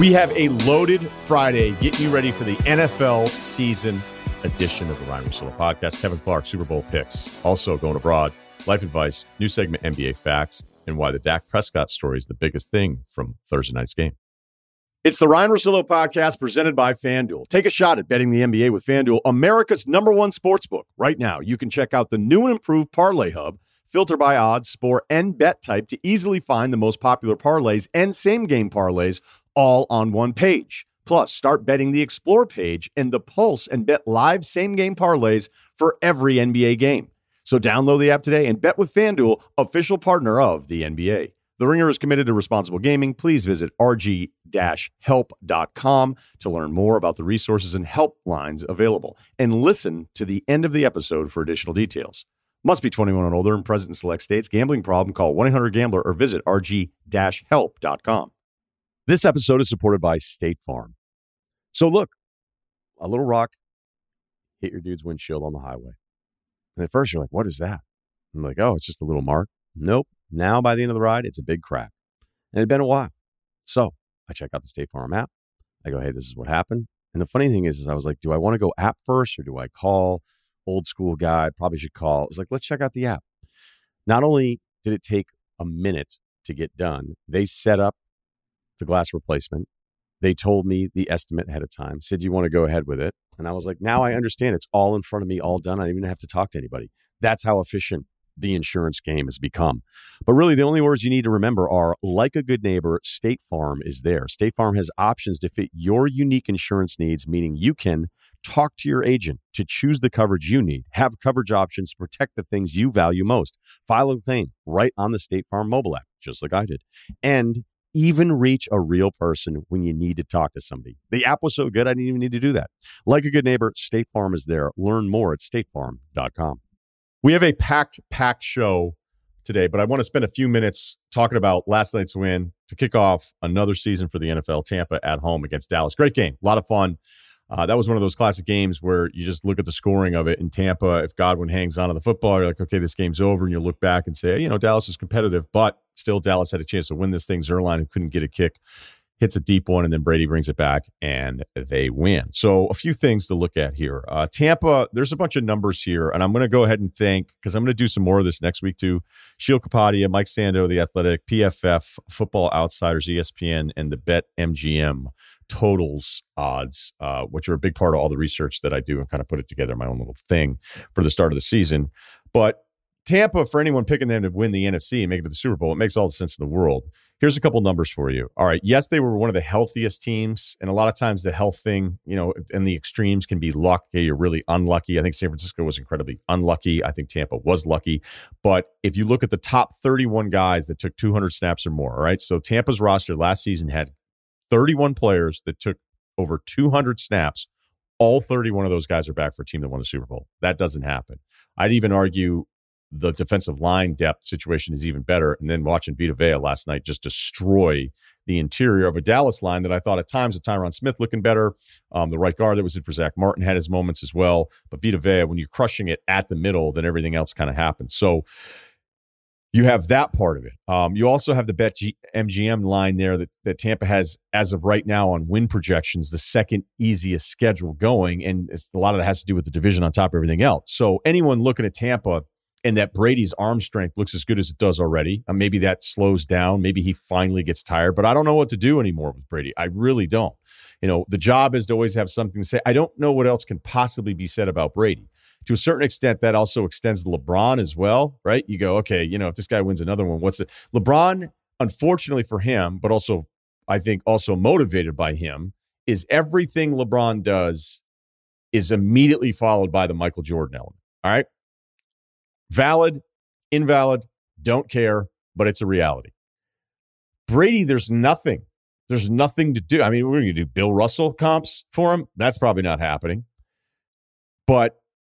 We have a loaded Friday getting you ready for the NFL season edition of the Ryan Russillo podcast. Kevin Clark, Super Bowl picks, also going abroad, life advice, new segment, NBA facts, and why the Dak Prescott story is the biggest thing from Thursday night's game. It's the Ryan Russillo podcast presented by FanDuel. Take a shot at betting the NBA with FanDuel, America's #1 sportsbook. Right now, you can check out the new and improved Parlay Hub, filter by odds, sport, and bet type to easily find the most popular parlays and same-game parlays all on one page. Plus, start betting the Explore page and the Pulse and bet live same-game parlays for every NBA game. So download the app today and bet with FanDuel, official partner of the NBA. The Ringer is committed to responsible gaming. Please visit rg-help.com to learn more about the resources and helplines available. And listen to the end of the episode for additional details. Must be 21 and older and present in select states. Gambling problem? Call 1-800-GAMBLER or visit rg-help.com. This episode is supported by State Farm. So look, a little rock hit your dude's windshield on the highway. And at first you're like, what is that? I'm like, oh, it's just a little mark. Nope. Now by the end of the ride, it's a big crack. And it had been a while. So I check out the State Farm app. I go, hey, this is what happened. And the funny thing is I was like, do I want to go app first or do I call? Old school guy, probably should call. It's like, let's check out the app. Not only did it take a minute to get done, they set up the glass replacement. They told me the estimate ahead of time, said, you want to go ahead with it? And I was like, now I understand. It's all in front of me, all done. I don't even have to talk to anybody. That's how efficient the insurance game has become. But really, the only words you need to remember are, like a good neighbor, State Farm is there. State Farm has options to fit your unique insurance needs, meaning you can talk to your agent to choose the coverage you need, have coverage options to protect the things you value most, file a claim right on the State Farm mobile app, just like I did, and even reach a real person when you need to talk to somebody. The app was so good, I didn't even need to do that. Like a good neighbor, State Farm is there. Learn more at statefarm.com. We have a packed show today, but I want to spend a few minutes talking about last night's win to kick off another season for the NFL. Tampa at home against Dallas. Great game. A lot of fun. That was one of those classic games where you just look at the scoring of it in Tampa. If Godwin hangs on to the football, you're like, okay, this game's over. And you look back and say, Dallas is competitive, but still Dallas had a chance to win this thing. Zuerlein, who couldn't get a kick, hits a deep one, and then Brady brings it back, and they win. So a few things to look at here. Tampa, there's a bunch of numbers here, and I'm going to go ahead and thank, because I'm going to do some more of this next week too, Sheil Kapadia, Mike Sando, The Athletic, PFF, Football Outsiders, ESPN, and the BetMGM totals odds, which are a big part of all the research that I do and kind of put it together in my own little thing for the start of the season. But Tampa, for anyone picking them to win the NFC and make it to the Super Bowl, it makes all the sense in the world. Here's a couple numbers for you. All right. Yes, they were one of the healthiest teams. And a lot of times the health thing, and the extremes can be luck. You're really unlucky. I think San Francisco was incredibly unlucky. I think Tampa was lucky. But if you look at the top 31 guys that took 200 snaps or more, all right. So Tampa's roster last season had 31 players that took over 200 snaps. All 31 of those guys are back for a team that won the Super Bowl. That doesn't happen. I'd even argue the defensive line depth situation is even better. And then watching Vita Vea last night just destroy the interior of a Dallas line that I thought at times, with Tyron Smith looking better, the right guard that was in for Zach Martin had his moments as well. But Vita Vea, when you're crushing it at the middle, then everything else kind of happens. So you have that part of it. You also have the BetMGM line there that Tampa has, as of right now, on win projections, the second easiest schedule going. And a lot of that has to do with the division on top of everything else. So anyone looking at Tampa and that Brady's arm strength looks as good as it does already, maybe that slows down. Maybe he finally gets tired. But I don't know what to do anymore with Brady. I really don't. The job is to always have something to say. I don't know what else can possibly be said about Brady. To a certain extent, that also extends to LeBron as well, right? You go, okay, if this guy wins another one, what's it? LeBron, unfortunately for him, but also I think also motivated by him, is everything LeBron does is immediately followed by the Michael Jordan element. All right? Valid, invalid, don't care, but it's a reality. Brady, there's nothing to do. I mean, we're going to do Bill Russell comps for him. That's probably not happening. But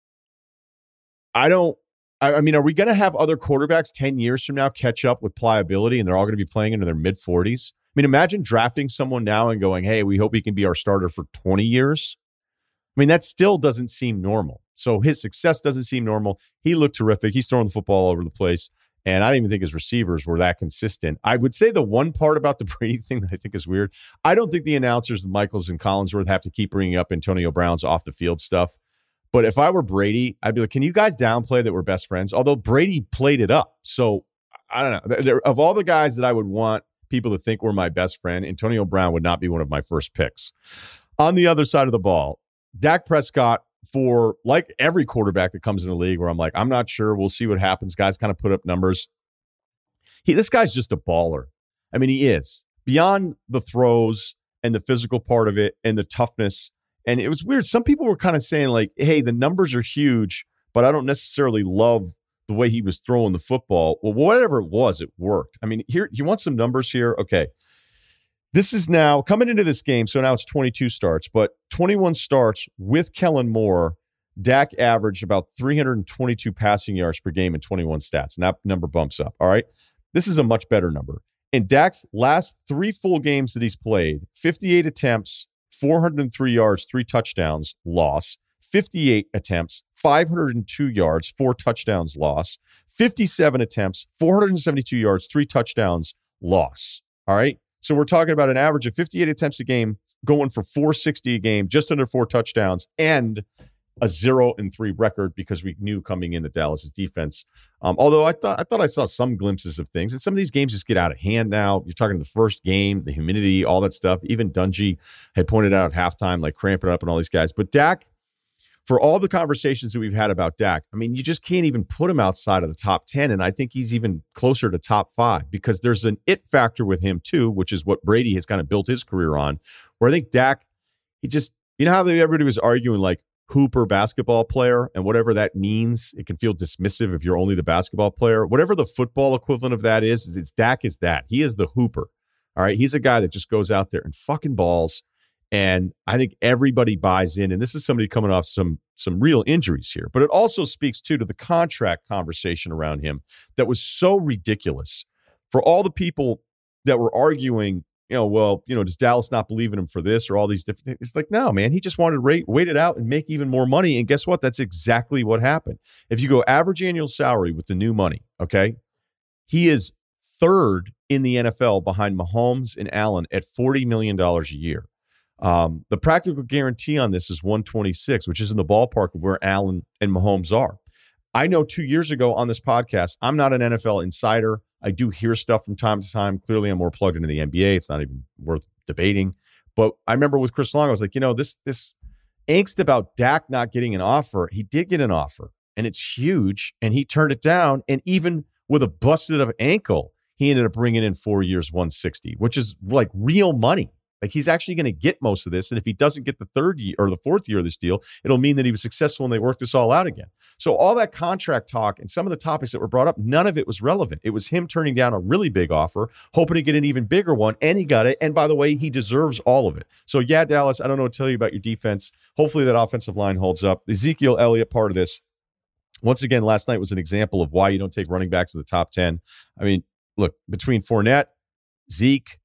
are we going to have other quarterbacks 10 years from now catch up with pliability and they're all going to be playing into their mid-40s? I mean, imagine drafting someone now and going, hey, we hope he can be our starter for 20 years. I mean, that still doesn't seem normal. So his success doesn't seem normal. He looked terrific. He's throwing the football all over the place. And I don't even think his receivers were that consistent. I would say the one part about the Brady thing that I think is weird, I don't think the announcers, Michaels and Collinsworth, have to keep bringing up Antonio Brown's off-the-field stuff. But if I were Brady, I'd be like, can you guys downplay that we're best friends? Although Brady played it up. So I don't know. Of all the guys that I would want people to think were my best friend, Antonio Brown would not be one of my first picks. On the other side of the ball, Dak Prescott, for like every quarterback that comes in the league where I'm like, I'm not sure. We'll see what happens. Guys kind of put up numbers. This guy's just a baller. I mean, he is. Beyond the throws and the physical part of it and the toughness. And it was weird. Some people were kind of saying like, hey, the numbers are huge, but I don't necessarily love the way he was throwing the football. Well, whatever it was, it worked. I mean, here, you want some numbers here? Okay. This is now coming into this game. So now it's 22 starts, but 21 starts with Kellen Moore. Dak averaged about 322 passing yards per game in 21 stats. And that number bumps up. All right. This is a much better number. In Dak's last 3 full games that he's played, 58 attempts, 403 yards, 3 touchdowns, loss. 58 attempts, 502 yards, 4 touchdowns, loss. 57 attempts, 472 yards, 3 touchdowns, loss. All right. So we're talking about an average of 58 attempts a game, going for 460 a game, just under 4 touchdowns, and a 0-3 record because we knew coming in that Dallas's defense. Although I thought I saw some glimpses of things, and some of these games just get out of hand now. You're talking the first game, the humidity, all that stuff. Even Dungy had pointed out at halftime, like cramping up and all these guys. But Dak, for all the conversations that we've had about Dak, I mean, you just can't even put him outside of the top 10. And I think he's even closer to top 5 because there's an it factor with him too, which is what Brady has kind of built his career on, where I think Dak, he just, you know how everybody was arguing like hooper basketball player and whatever that means, it can feel dismissive if you're only the basketball player. Whatever the football equivalent of that is it's Dak is that. He is the hooper. All right. He's a guy that just goes out there and fucking balls. And I think everybody buys in. And this is somebody coming off some real injuries here. But it also speaks, too, to the contract conversation around him that was so ridiculous. For all the people that were arguing, does Dallas not believe in him for this or all these different things? It's like, no, man, he just wanted to wait it out and make even more money. And guess what? That's exactly what happened. If you go average annual salary with the new money, okay, he is third in the NFL behind Mahomes and Allen at $40 million a year. The practical guarantee on this is 126, which is in the ballpark of where Allen and Mahomes are. I know 2 years ago on this podcast, I'm not an NFL insider. I do hear stuff from time to time. Clearly, I'm more plugged into the NBA. It's not even worth debating. But I remember with Chris Long, I was like, this angst about Dak not getting an offer. He did get an offer, and it's huge, and he turned it down. And even with a busted up ankle, he ended up bringing in 4 years, 160, which is like real money. Like he's actually going to get most of this. And if he doesn't get the 3rd year or the 4th year of this deal, it'll mean that he was successful and they worked this all out again. So all that contract talk and some of the topics that were brought up, none of it was relevant. It was him turning down a really big offer, hoping to get an even bigger one. And he got it. And by the way, he deserves all of it. So yeah, Dallas, I don't know what to tell you about your defense. Hopefully that offensive line holds up. Ezekiel Elliott, part of this. Once again, last night was an example of why you don't take running backs in the top 10. I mean, look, between Fournette, Zeke,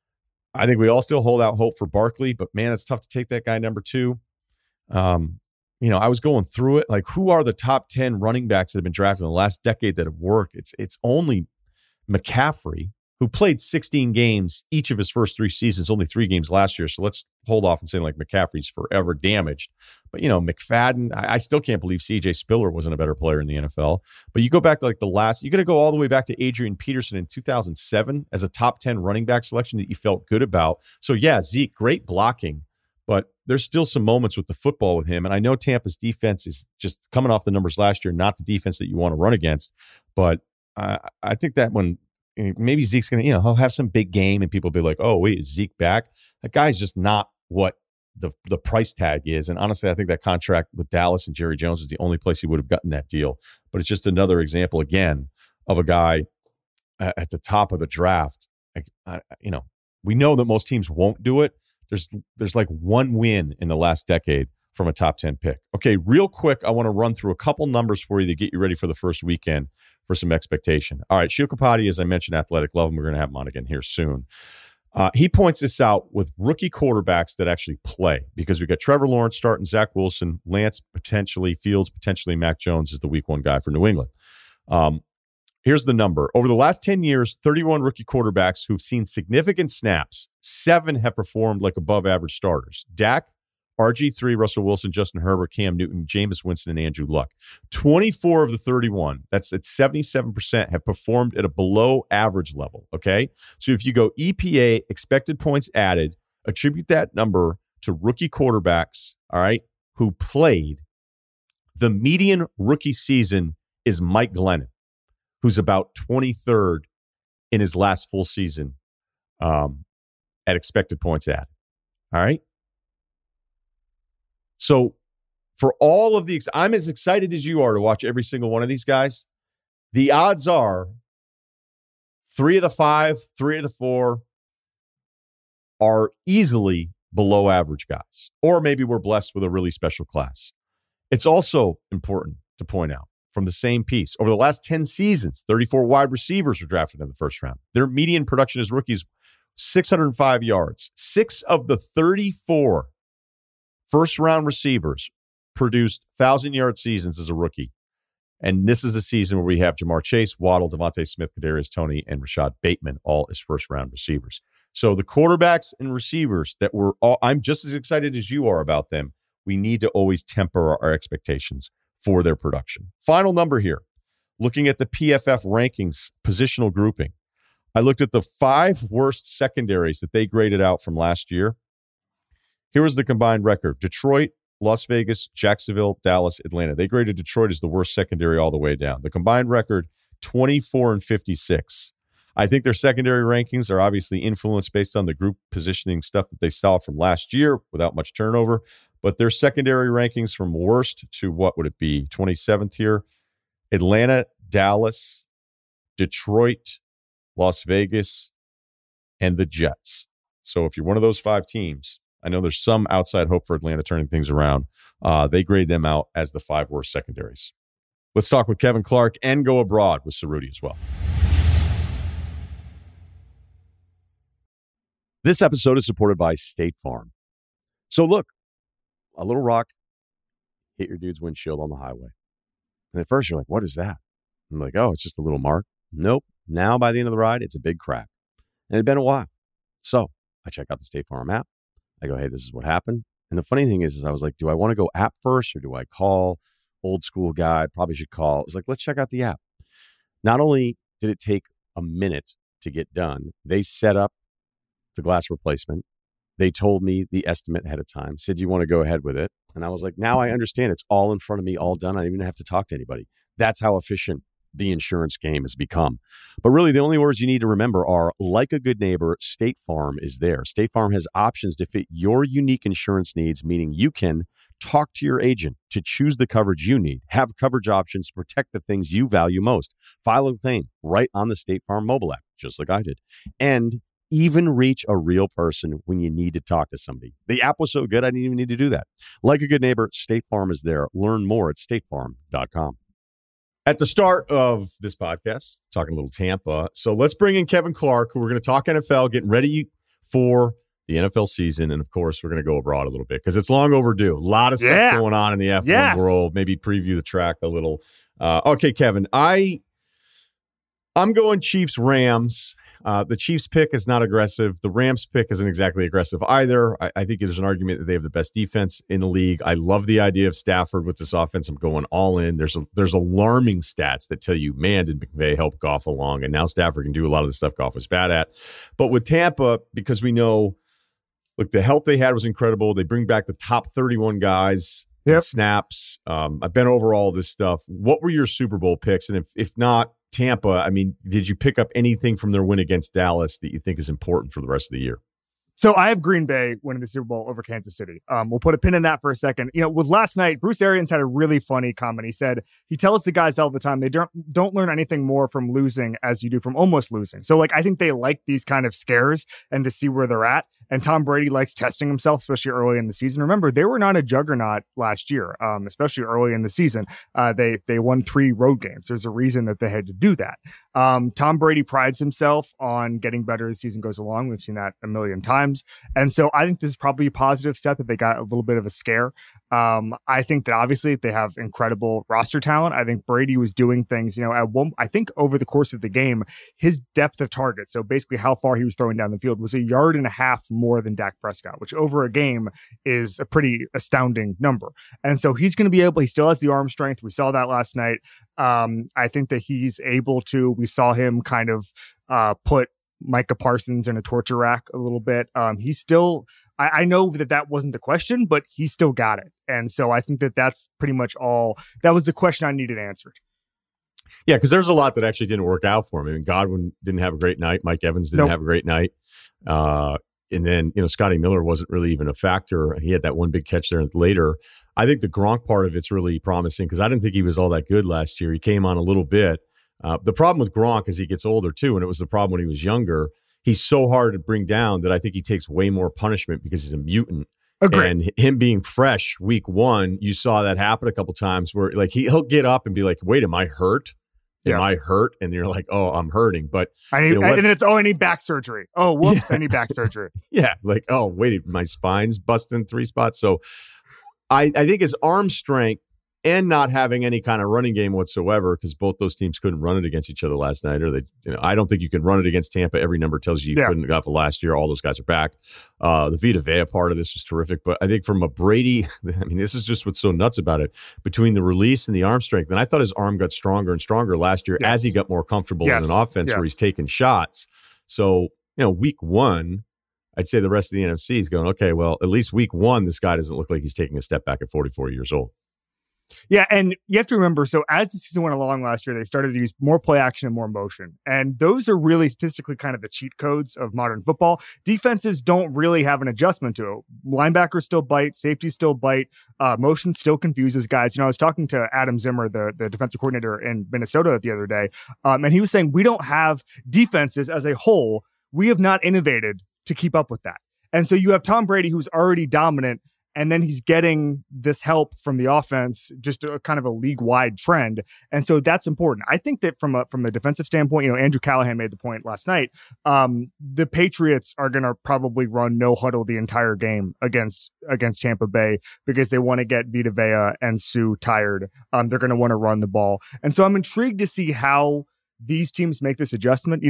I think we all still hold out hope for Barkley, but man, it's tough to take that guy number 2. I was going through it. Like, who are the top 10 running backs that have been drafted in the last decade that have worked? It's only McCaffrey, who played 16 games each of his first 3 seasons, only 3 games last year. So let's hold off and say like McCaffrey's forever damaged. But, McFadden, I still can't believe CJ Spiller wasn't a better player in the NFL. But you go back to like you got to go all the way back to Adrian Peterson in 2007 as a top 10 running back selection that you felt good about. So yeah, Zeke, great blocking, but there's still some moments with the football with him. And I know Tampa's defense is just coming off the numbers last year, not the defense that you want to run against. But I think that when maybe Zeke's going to, he'll have some big game and people will be like, oh, wait, is Zeke back? That guy's just not what the price tag is. And honestly, I think that contract with Dallas and Jerry Jones is the only place he would have gotten that deal. But it's just another example, again, of a guy at the top of the draft. We know that most teams won't do it. There's like one win in the last decade from a top 10 pick. Okay, real quick, I want to run through a couple numbers for you to get you ready for the first weekend for some expectation. All right, Sheil Kapadia, as I mentioned, athletic, love him. We're going to have him on again here soon. He points this out with rookie quarterbacks that actually play, because we got Trevor Lawrence starting, Zach Wilson, Lance potentially, Fields potentially, Mac Jones is the week 1 guy for New England. Here's the number. Over the last 10 years, 31 rookie quarterbacks who've seen significant snaps, 7 have performed like above-average starters. Dak, RG3, Russell Wilson, Justin Herbert, Cam Newton, Jameis Winston, and Andrew Luck. 24 of the 31, that's at 77%, have performed at a below-average level, okay? So if you go EPA, expected points added, attribute that number to rookie quarterbacks, all right, who played. The median rookie season is Mike Glennon, who's about 23rd in his last full season at expected points added, all right? So for all of I'm as excited as you are to watch every single one of these guys. The odds are 3 of the 5, 3 of the 4 are easily below average guys, or maybe we're blessed with a really special class. It's also important to point out from the same piece, over the last 10 seasons, 34 wide receivers were drafted in the first round. Their median production as rookies, 605 yards. 6 of the 34 first-round receivers produced 1,000-yard seasons as a rookie. And this is a season where we have Jamar Chase, Waddle, Devontae Smith, Kadarius Toney, and Rashad Bateman, all as first-round receivers. So the quarterbacks and receivers that were all, I'm just as excited as you are about them. We need to always temper our expectations for their production. Final number here, looking at the PFF rankings positional grouping. I looked at the 5 worst secondaries that they graded out from last year. Here was the combined record. Detroit, Las Vegas, Jacksonville, Dallas, Atlanta. They graded Detroit as the worst secondary all the way down. The combined record, 24-56. I think their secondary rankings are obviously influenced based on the group positioning stuff that they saw from last year without much turnover. But their secondary rankings from worst to what would it be? 27th here. Atlanta, Dallas, Detroit, Las Vegas, and the Jets. So if you're one of those 5 teams, I know there's some outside hope for Atlanta turning things around. They grade them out as the 5 worst secondaries. Let's talk with Kevin Clark and go abroad with Cerruti as well. This episode is supported by State Farm. So look, a little rock hit your dude's windshield on the highway. And at first you're like, what is that? I'm like, oh, it's just a little mark. Nope. Now by the end of the ride, it's a big crack. And it'd been a while. So I check out the State Farm app. I go, hey, this is what happened. And the funny thing is I was like, do I want to go app first or do I call? Old school guy, probably should call. It's like, let's check out the app. Not only did it take a minute to get done, they set up the glass replacement. They told me the estimate ahead of time, said, you want to go ahead with it? And I was like, now I understand. It's all in front of me, all done. I don't even have to talk to anybody. That's how efficient the insurance game has become. But really, the only words you need to remember are, like a good neighbor, State Farm is there. State Farm has options to fit your unique insurance needs, meaning you can talk to your agent to choose the coverage you need, have coverage options to protect the things you value most, file a claim right on the State Farm mobile app, just like I did, and even reach a real person when you need to talk to somebody. The app was so good, I didn't even need to do that. Like a good neighbor, State Farm is there. Learn more at statefarm.com. At the start of this podcast, talking a little Tampa. So let's bring in Kevin Clark, who we're going to talk NFL, getting ready for the NFL season. And of course, we're going to go abroad a little bit because it's long overdue. A lot of stuff going on in the F1 world. Maybe preview the track a little. Okay, Kevin, I'm going Chiefs Rams. The Chiefs pick is not aggressive. The Rams pick isn't exactly aggressive either. I think there's an argument that they have the best defense in the league. I love the idea of Stafford with this offense. I'm going all in. There's alarming stats that tell you, man, did McVay help Goff along? And now Stafford can do a lot of the stuff Goff was bad at. But with Tampa, because we know, look, the health they had was incredible. They bring back the top 31 guys. Snaps. I've been over all this stuff. What were your Super Bowl picks? And if not Tampa, I mean, did you pick up anything from their win against Dallas that you think is important for the rest of the year? So I have Green Bay winning the Super Bowl over Kansas City. We'll put a pin in that for a second. You know, with last night, Bruce Arians had a really funny comment. He said, he tells the guys all the time, they don't learn anything more from losing as you do from almost losing. So like, I think they like these kind of scares and to see where they're at. And Tom Brady likes testing himself, especially early in the season. Remember, they were not a juggernaut last year, especially early in the season. They won 3 road games. There's a reason that they had to do that. Tom Brady prides himself on getting better as the season goes along. We've seen that a million times. And so I think this is probably a positive step that they got a little bit of a scare. I think that obviously they have incredible roster talent. I think Brady was doing things, I think over the course of the game, his depth of target, so basically how far he was throwing down the field, was 1.5 yards more than Dak Prescott, which over a game is a pretty astounding number. And so he's going to be able, he still has the arm strength. We saw that last night. I think that he's able to, we saw him kind of put Micah Parsons in a torture rack a little bit. He's still, I know that wasn't the question, but he still got it. And so I think that that's pretty much all. That was the question I needed answered. Yeah, because there's a lot that actually didn't work out for him. I mean, Godwin didn't have a great night. Mike Evans didn't have a great night. And then, Scotty Miller wasn't really even a factor. He had that one big catch there later. I think the Gronk part of it's really promising because I didn't think he was all that good last year. He came on a little bit. The problem with Gronk is he gets older too, and it was the problem when he was younger. He's so hard to bring down that I think he takes way more punishment because he's a mutant. Agreed. And him being fresh week one, you saw that happen a couple times where like he'll get up and be like, wait, am I hurt? Am I hurt? And you're like, oh, I'm hurting. But and then it's, I need back surgery. Oh, whoops, I need back surgery. Yeah. Like, oh, wait, my spine's busted in 3 spots. So I think his arm strength and not having any kind of running game whatsoever, because both those teams couldn't run it against each other last night. Or I don't think you can run it against Tampa. Every number tells you couldn't got for last year. All those guys are back. The Vita Vea part of this was terrific. But I think from a Brady, I mean, this is just what's so nuts about it. Between the release and the arm strength, and I thought his arm got stronger and stronger last year as he got more comfortable in an offense where he's taking shots. So, week one, I'd say the rest of the NFC is going, okay, well, at least week one, this guy doesn't look like he's taking a step back at 44 years old. Yeah, and you have to remember, so as the season went along last year, they started to use more play action and more motion. And those are really statistically kind of the cheat codes of modern football. Defenses don't really have an adjustment to it. Linebackers still bite, safeties still bite, motion still confuses guys. I was talking to Adam Zimmer, the defensive coordinator in Minnesota the other day, and he was saying we don't have defenses as a whole. We have not innovated to keep up with that. And so you have Tom Brady, who's already dominant, and then he's getting this help from the offense, just a kind of a league-wide trend. And so that's important. I think that from a defensive standpoint, Andrew Callahan made the point last night, the Patriots are going to probably run no huddle the entire game against Tampa Bay because they want to get Vita Vea and Sue tired. They're going to want to run the ball. And so I'm intrigued to see how these teams make this adjustment.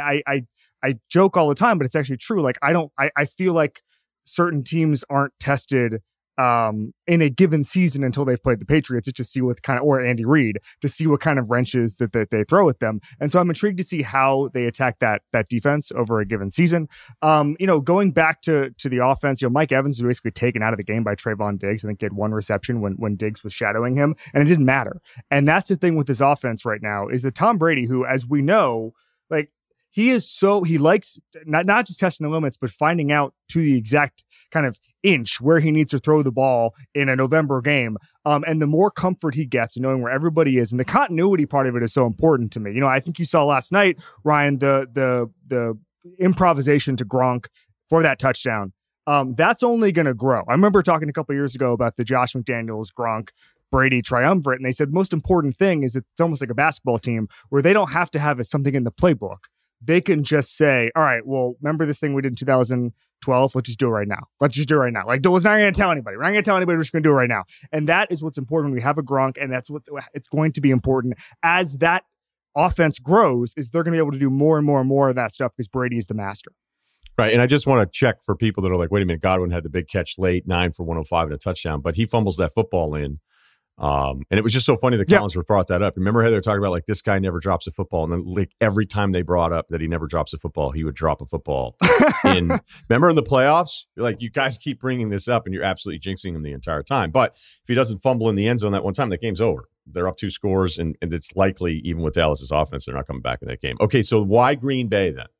I joke all the time, but it's actually true. Like, I feel like certain teams aren't tested in a given season until they've played the Patriots to see what kind of, or Andy Reid, to see what kind of wrenches that they throw at them. And so I'm intrigued to see how they attack that defense over a given season. Going back to the offense, Mike Evans was basically taken out of the game by Trayvon Diggs. I think he had one reception when Diggs was shadowing him, and it didn't matter. And that's the thing with this offense right now is that Tom Brady, who, as we know, like, he likes not just testing the limits, but finding out to the exact kind of inch where he needs to throw the ball in a November game. And the more comfort he gets in knowing where everybody is, and the continuity part of it is so important to me. I think you saw last night, Ryan, the improvisation to Gronk for that touchdown. That's only going to grow. I remember talking a couple years ago about the Josh McDaniels, Gronk, Brady triumvirate, and they said the most important thing is it's almost like a basketball team where they don't have to have something in the playbook. They can just say, all right, well, remember this thing we did in 2012? Let's just do it right now. Like, let's not going to tell anybody. We're not going to tell anybody. We're just going to do it right now. And that is what's important when we have a Gronk, and that's it's going to be important as that offense grows, is they're going to be able to do more and more and more of that stuff because Brady is the master. Right. And I just want to check for people that are like, wait a minute, Godwin had the big catch late, 9 for 105 and a touchdown, but he fumbles that football in. And it was just so funny that Collinsworth brought that up. Remember how they were talking about, like, this guy never drops a football, and then, like, every time they brought up that he never drops a football, he would drop a football. Remember in the playoffs, you're like, you guys keep bringing this up, and you're absolutely jinxing him the entire time. But if he doesn't fumble in the end zone that one time, the game's over. They're up 2 scores, and it's likely, even with Dallas's offense, they're not coming back in that game. Okay, so why Green Bay then?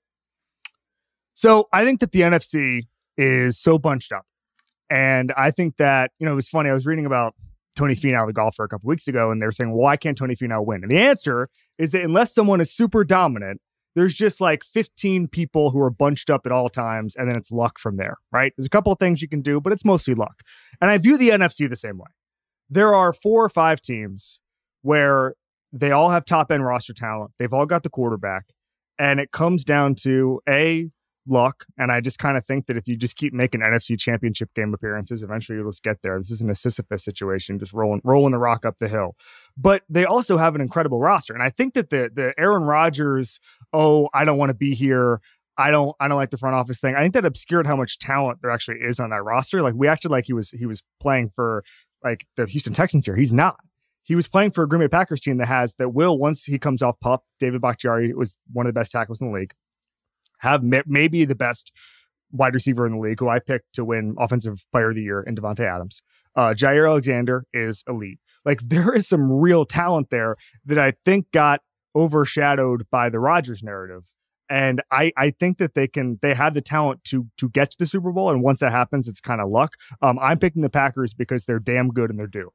So I think that the NFC is so bunched up, and I think that it was funny. I was reading about Tony Finau, the golfer, a couple weeks ago, and they were saying, well, why can't Tony Finau win? And the answer is that unless someone is super dominant, there's just like 15 people who are bunched up at all times, and then it's luck from there, right? There's a couple of things you can do, but it's mostly luck. And I view the NFC the same way. There are 4 or 5 teams where they all have top end roster talent. They've all got the quarterback, and it comes down to luck. And I just kind of think that if you just keep making NFC Championship game appearances, eventually you'll just get there. This isn't a Sisyphus situation, just rolling the rock up the hill. But they also have an incredible roster, and I think that the Aaron Rodgers, I don't want to be here, I don't like the front office thing, I think that obscured how much talent there actually is on that roster. Like, we acted like he was playing for like the Houston Texans here. He's not. He was playing for a Green Bay Packers team that will, once he comes off PUP, David Bakhtiari was one of the best tackles in the league, have maybe the best wide receiver in the league, who I picked to win Offensive Player of the Year in Devontae Adams. Jair Alexander is elite. Like, there is some real talent there that I think got overshadowed by the Rodgers narrative. And I think that they have the talent to get to the Super Bowl. And once that happens, it's kind of luck. I'm picking the Packers because they're damn good and they're due.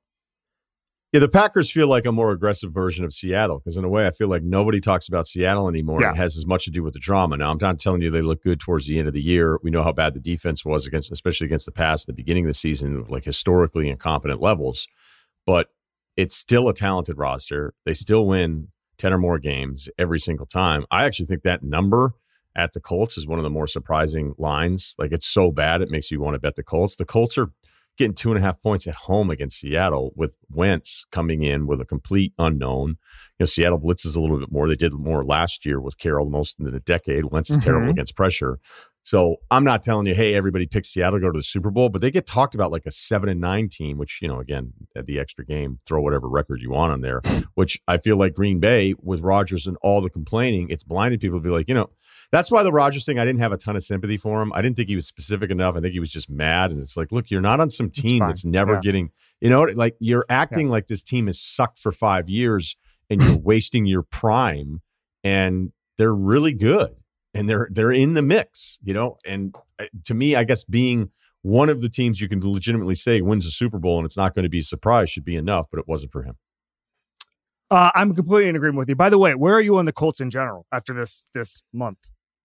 Yeah, the Packers feel like a more aggressive version of Seattle, because in a way I feel like nobody talks about Seattle anymore. Yeah. It has as much to do with the drama. Now, I'm not telling you they look good towards the end of the year. We know how bad the defense was especially against the pass at the beginning of the season, like historically incompetent levels. But it's still a talented roster. They still win 10 or more games every single time. I actually think that number at the Colts is one of the more surprising lines. Like, it's so bad it makes you want to bet the Colts. The Colts are getting 2.5 points at home against Seattle, with Wentz coming in with a complete unknown. You know, Seattle blitzes a little bit more. They did more last year with Carroll, most in a decade. Wentz is terrible against pressure. So I'm not telling you, hey, everybody pick Seattle to go to the Super Bowl, but they get talked about like a 7-9 team, which, you know, again, at the extra game, throw whatever record you want on there, which I feel like Green Bay with Rodgers and all the complaining, it's blinded people to be like, you know, that's why the Rodgers thing, I didn't have a ton of sympathy for him. I didn't think he was specific enough. I think he was just mad. And it's like, look, you're not on some team that's never getting, you know, like, you're acting like this team has sucked for 5 years and you're wasting your prime, and they're really good. And they're in the mix, you know. And to me, I guess being one of the teams you can legitimately say wins a Super Bowl and it's not going to be a surprise should be enough, but it wasn't for him. I'm completely in agreement with you. By the way, where are you on the Colts in general after this month?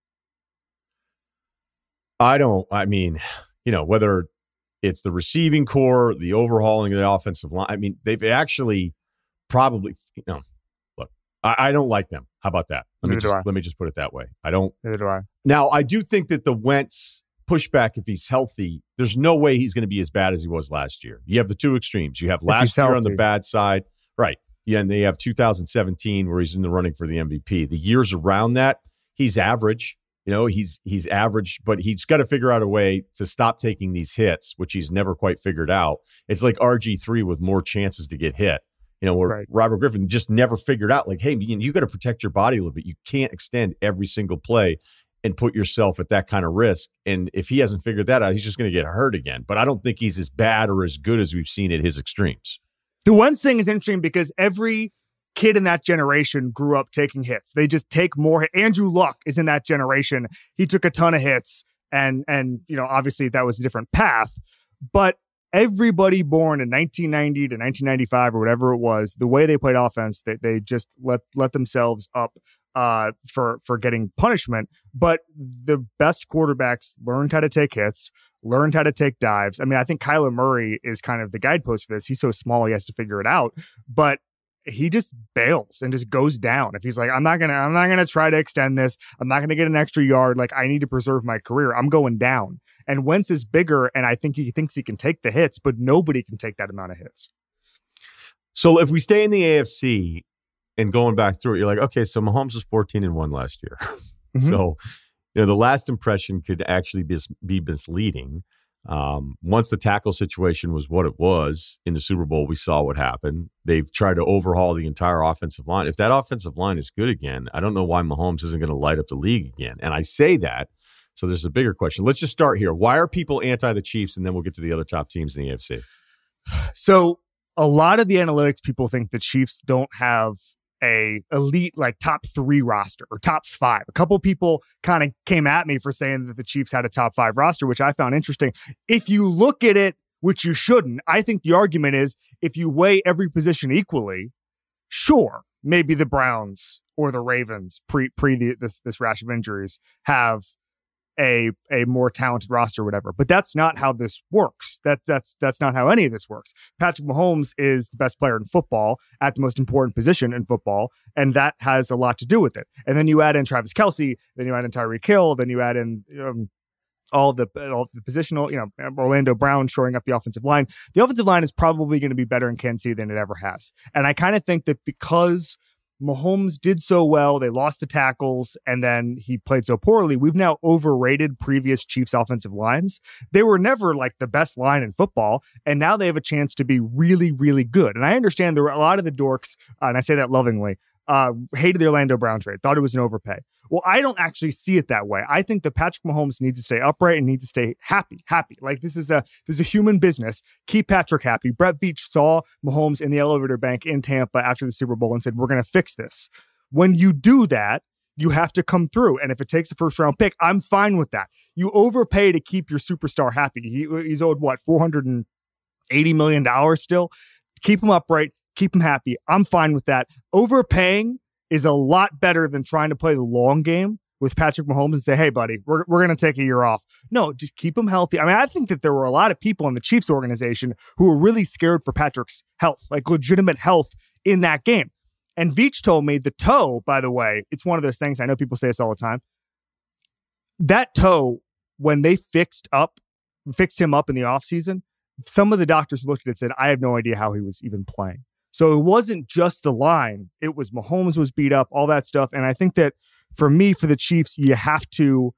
I mean, you know, whether it's the receiving core, the overhauling of the offensive line, I mean, they've actually probably, you know, look, I don't like them. How about that? Let me just put it that way. I don't. Neither do I. Now, I do think that the Wentz pushback, if he's healthy, there's no way he's going to be as bad as he was last year. You have the two extremes. You have last year on the bad side, right? Yeah, and they have 2017 where he's in the running for the MVP. The years around that, he's average. You know, he's average, but he's got to figure out a way to stop taking these hits, which he's never quite figured out. It's like RG3 with more chances to get hit. You know, where Robert Griffin just never figured out, like, hey, you got to protect your body a little bit. You can't extend every single play and put yourself at that kind of risk. And if he hasn't figured that out, he's just going to get hurt again. But I don't think he's as bad or as good as we've seen at his extremes. The one thing is interesting because every kid in that generation grew up taking hits. They just take more. Andrew Luck is in that generation. He took a ton of hits, and you know, obviously that was a different path. But everybody born in 1990 to 1995 or whatever it was, the way they played offense, they just let themselves up for getting punishment. But the best quarterbacks learned how to take hits, learned how to take dives. I mean, I think Kyler Murray is kind of the guidepost for this. He's so small, he has to figure it out. But he just bails and just goes down. If he's like, I'm not gonna try to extend this, I'm not gonna get an extra yard, like, I need to preserve my career, I'm going down. And Wentz is bigger, and I think he thinks he can take the hits, but nobody can take that amount of hits. So if we stay in the AFC and going back through it, you're like, okay, so Mahomes was 14-1 last year. So, you know, the last impression could actually be misleading. Once the tackle situation was what it was in the Super Bowl, we saw what happened. They've tried to overhaul the entire offensive line. If that offensive line is good again, I don't know why Mahomes isn't going to light up the league again. And I say that, so there's a bigger question. Let's just start here. Why are people anti the Chiefs? And then we'll get to the other top teams in the AFC. So a lot of the analytics people think the Chiefs don't have a elite, like, top 3 roster or top 5. A couple people kind of came at me for saying that the Chiefs had a top 5 roster, which I found interesting. If you look at it, which you shouldn't, I think the argument is if you weigh every position equally, sure, maybe the Browns or the Ravens pre this rash of injuries have a more talented roster or whatever. But that's not how this works. That's not how any of this works. Patrick Mahomes is the best player in football at the most important position in football, and that has a lot to do with it. And then you add in Travis Kelce, then you add in Tyreek Hill, then you add in all the positional, Orlando Brown shoring up the offensive line. The offensive line is probably going to be better in Kansas City than it ever has. And I kind of think that because Mahomes did so well, they lost the tackles, and then he played so poorly, we've now overrated previous Chiefs offensive lines. They were never like the best line in football, and now they have a chance to be really, really good. And I understand there were a lot of the dorks, and I say that lovingly, hated the Orlando Brown trade, thought it was an overpay. Well, I don't actually see it that way. I think that Patrick Mahomes needs to stay upright and needs to stay happy. Like this is a human business. Keep Patrick happy. Brett Veach saw Mahomes in the elevator bank in Tampa after the Super Bowl and said, we're going to fix this. When you do that, you have to come through. And if it takes a first round pick, I'm fine with that. You overpay to keep your superstar happy. He's owed what, $480 million still? Keep him upright. Keep him happy. I'm fine with that. Overpaying is a lot better than trying to play the long game with Patrick Mahomes and say, hey, buddy, we're going to take a year off. No, just keep him healthy. I mean, I think that there were a lot of people in the Chiefs organization who were really scared for Patrick's health, like legitimate health in that game. And Veach told me the toe, by the way, it's one of those things. I know people say this all the time. That toe, when they fixed him up in the offseason, some of the doctors looked at it and said, I have no idea how he was even playing. So it wasn't just the line. It was Mahomes was beat up, all that stuff. And I think that for me, for the Chiefs, you have to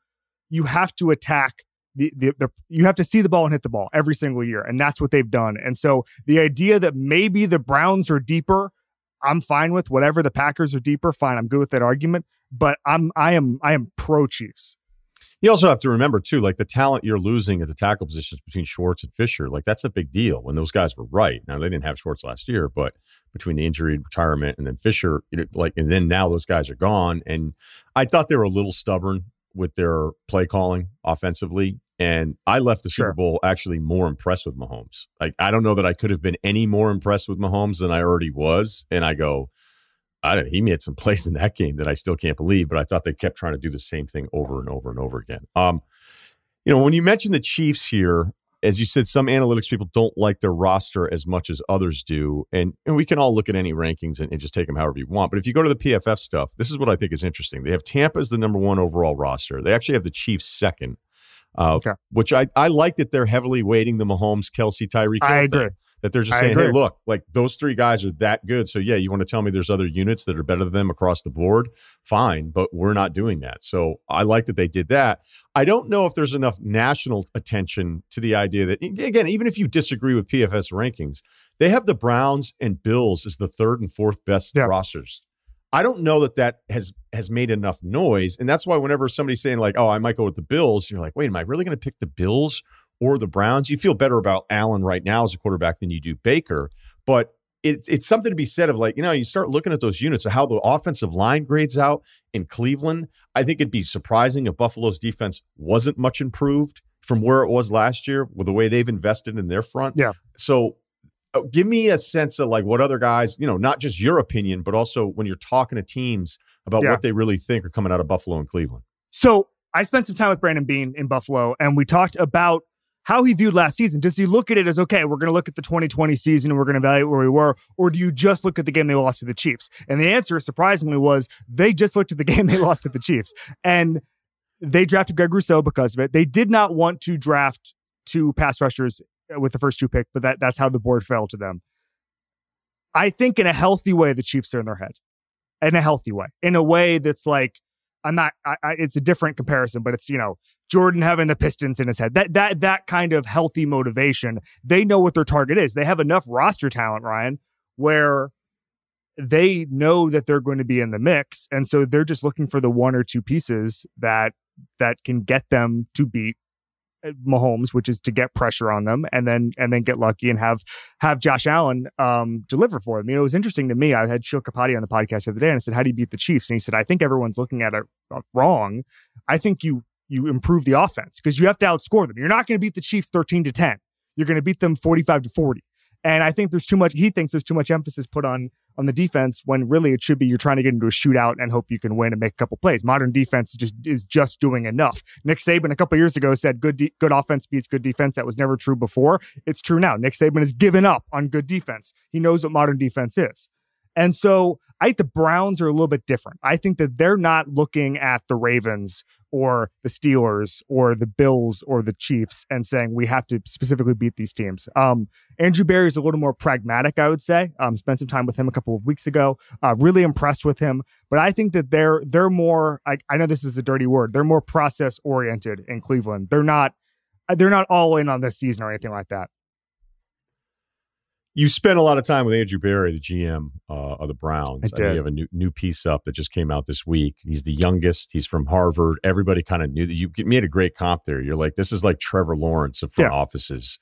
attack you have to see the ball and hit the ball every single year. And that's what they've done. And so the idea that maybe the Browns are deeper, I'm fine with. Whatever, the Packers are deeper, fine. I'm good with that argument. But I am pro Chiefs. You also have to remember, too, like the talent you're losing at the tackle positions between Schwartz and Fisher, like that's a big deal when those guys were right. Now, they didn't have Schwartz last year, but between the injury, retirement, and then Fisher, and then now those guys are gone. And I thought they were a little stubborn with their play calling offensively. And I left the Super Bowl actually more impressed with Mahomes. Like, I don't know that I could have been any more impressed with Mahomes than I already was. And I go, he made some plays in that game that I still can't believe, but I thought they kept trying to do the same thing over and over and over again. When you mention the Chiefs here, as you said, some analytics people don't like their roster as much as others do. And we can all look at any rankings and just take them however you want. But if you go to the PFF stuff, this is what I think is interesting. They have Tampa as the number one overall roster. They actually have the Chiefs second, which I like that they're heavily weighting the Mahomes, Kelce, Tyreek Hill. I agree. That they're just saying, hey, look, like those three guys are that good. So, yeah, you want to tell me there's other units that are better than them across the board? Fine, but we're not doing that. So I like that they did that. I don't know if there's enough national attention to the idea that, again, even if you disagree with PFS rankings, they have the Browns and Bills as the third and fourth best rosters. I don't know that has made enough noise. And that's why whenever somebody's saying like, oh, I might go with the Bills, you're like, wait, am I really going to pick the Bills or the Browns? You feel better about Allen right now as a quarterback than you do Baker. But it's something to be said of like, you start looking at those units of how the offensive line grades out in Cleveland. I think it'd be surprising if Buffalo's defense wasn't much improved from where it was last year with the way they've invested in their front. Yeah. So give me a sense of like what other guys, not just your opinion, but also when you're talking to teams about what they really think are coming out of Buffalo and Cleveland. So I spent some time with Brandon Beane in Buffalo, and we talked about how he viewed last season. Does he look at it as, okay, we're going to look at the 2020 season and we're going to evaluate where we were, or do you just look at the game they lost to the Chiefs? And the answer, surprisingly, was they just looked at the game they lost to the Chiefs. And they drafted Greg Rousseau because of it. They did not want to draft two pass rushers with the first two pick, but that's how the board fell to them. I think in a healthy way, the Chiefs are in their head. In a healthy way. In a way that's like, it's a different comparison, but it's, Jordan having the Pistons in his head, that kind of healthy motivation. They know what their target is. They have enough roster talent, Ryan, where they know that they're going to be in the mix. And so they're just looking for the one or two pieces that can get them to beat Mahomes, which is to get pressure on them and then get lucky and have Josh Allen deliver for them. It was interesting to me. I had Shil Kapadi on the podcast the other day and I said, how do you beat the Chiefs? And he said, I think everyone's looking at it wrong. I think you improve the offense because you have to outscore them. You're not going to beat the Chiefs 13-10. You're going to beat them 45-40. And I think he thinks there's too much emphasis put on on the defense when really it should be you're trying to get into a shootout and hope you can win and make a couple plays. Modern defense is just doing enough. Nick Saban a couple years ago said good offense beats good defense. That was never true before. It's true now. Nick Saban has given up on good defense. He knows what modern defense is. And so I think the Browns are a little bit different. I think that they're not looking at the Ravens or the Steelers or the Bills or the Chiefs and saying we have to specifically beat these teams. Andrew Berry is a little more pragmatic, I would say. Spent some time with him a couple of weeks ago. Really impressed with him. But I think that they're more, I know this is a dirty word, they're more process oriented in Cleveland. They're not all in on this season or anything like that. You spent a lot of time with Andrew Berry, the GM of the Browns. I did. You have a new piece up that just came out this week. He's the youngest. He's from Harvard. Everybody kind of knew that. You made a great comp there. You're like, this is like Trevor Lawrence of front offices.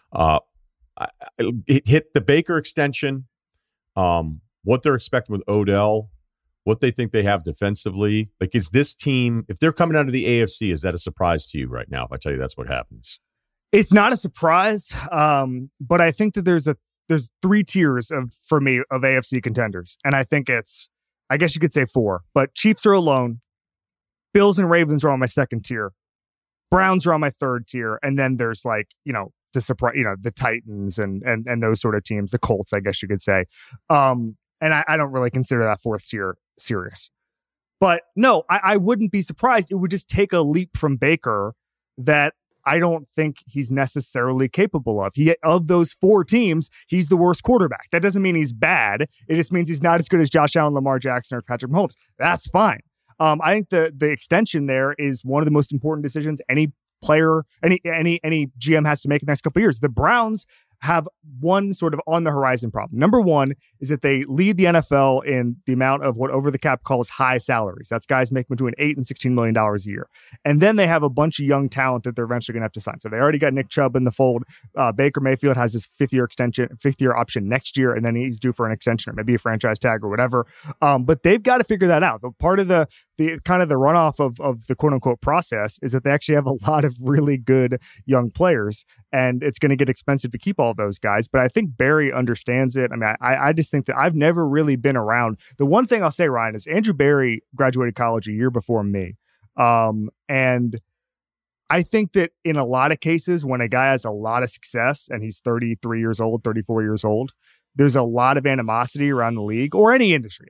It hit the Baker extension, what they're expecting with Odell, what they think they have defensively. Like, is this team, if they're coming out of the AFC, is that a surprise to you right now if I tell you that's what happens? It's not a surprise, but I think that there's three tiers for me of AFC contenders. And I think I guess you could say four, but Chiefs are alone. Bills and Ravens are on my second tier. Browns are on my third tier. And then there's the surprise, the Titans and those sort of teams, the Colts, I guess you could say. And I don't really consider that fourth tier serious, but no, I wouldn't be surprised. It would just take a leap from Baker that I don't think he's necessarily capable of. Of those four teams, he's the worst quarterback. That doesn't mean he's bad. It just means he's not as good as Josh Allen, Lamar Jackson, or Patrick Mahomes. That's fine. I think the extension there is one of the most important decisions any player, any GM has to make in the next couple of years. The Browns have one sort of on the horizon problem. Number one is that they lead the NFL in the amount of what Over the Cap calls high salaries. That's guys making between $8 and $16 million a year. And then they have a bunch of young talent that they're eventually going to have to sign. So they already got Nick Chubb in the fold. Baker Mayfield has his fifth year option next year, and then he's due for an extension or maybe a franchise tag or whatever. But they've got to figure that out. But part of the kind of the runoff of the quote unquote process is that they actually have a lot of really good young players, and it's going to get expensive to keep all those guys. But I think Barry understands it. I mean, I just think that I've never really been around. The one thing I'll say, Ryan, is Andrew Barry graduated college a year before me. And I think that in a lot of cases, when a guy has a lot of success and he's 33 years old, 34 years old, there's a lot of animosity around the league or any industry.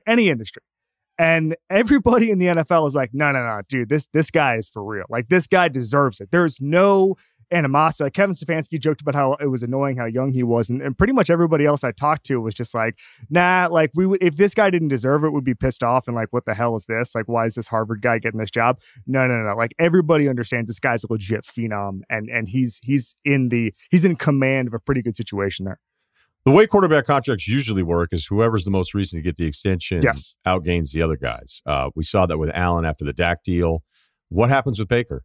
And everybody in the NFL is like, no, dude, this guy is for real. Like, this guy deserves it. There's no animosity. Like, Kevin Stefanski joked about how it was annoying how young he was. And pretty much everybody else I talked to was just like, nah, like if this guy didn't deserve it, we'd be pissed off. And like, what the hell is this? Like, why is this Harvard guy getting this job? No. Like, everybody understands this guy's a legit phenom. And he's in command of a pretty good situation there. The way quarterback contracts usually work is whoever's the most recent to get the extension outgains the other guys. We saw that with Allen after the Dak deal. What happens with Baker?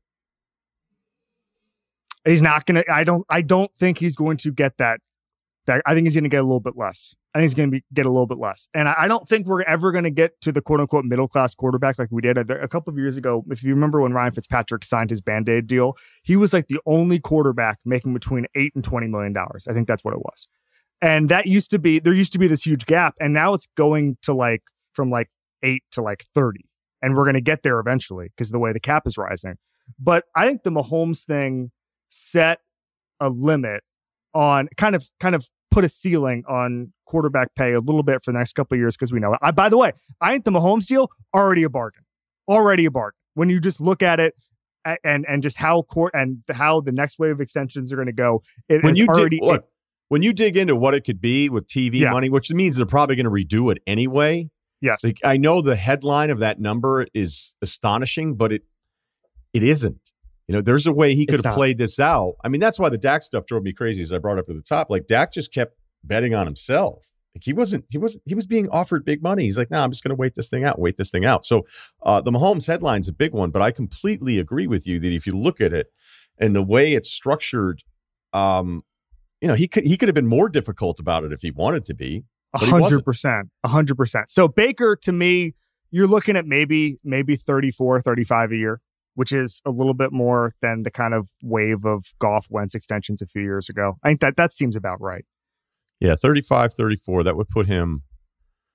He's not going to, I don't think he's going to get that. I think he's going to get a little bit less. Get a little bit less. And I don't think we're ever going to get to the quote unquote middle class quarterback like we did a couple of years ago. If you remember when Ryan Fitzpatrick signed his Band-Aid deal, he was like the only quarterback making between $8 and $20 million. I think that's what it was. And there used to be this huge gap. And now it's going to from 8 to 30. And we're going to get there eventually because of the way the cap is rising. But I think the Mahomes thing set a limit on kind of put a ceiling on quarterback pay a little bit for the next couple of years because we know it. By the way, I think the Mahomes deal already a bargain. When you just look at it and just how the next wave of extensions are going to go. When you dig into what it could be with TV money, which means they're probably going to redo it anyway. Yes, like, I know the headline of that number is astonishing, but it isn't. There's a way he could have played this out. I mean, that's why the Dak stuff drove me crazy, as I brought up at the top. Like, Dak just kept betting on himself. Like, he was being offered big money. He's like, no, I'm just going to wait this thing out. So the Mahomes headline's a big one, but I completely agree with you that if you look at it and the way it's structured, he could have been more difficult about it if he wanted to be. 100%. So Baker, to me, you're looking at maybe 34, 35 a year, which is a little bit more than the kind of wave of Goff Wentz extensions a few years ago. I think that seems about right. Yeah, 35, 34. That would put him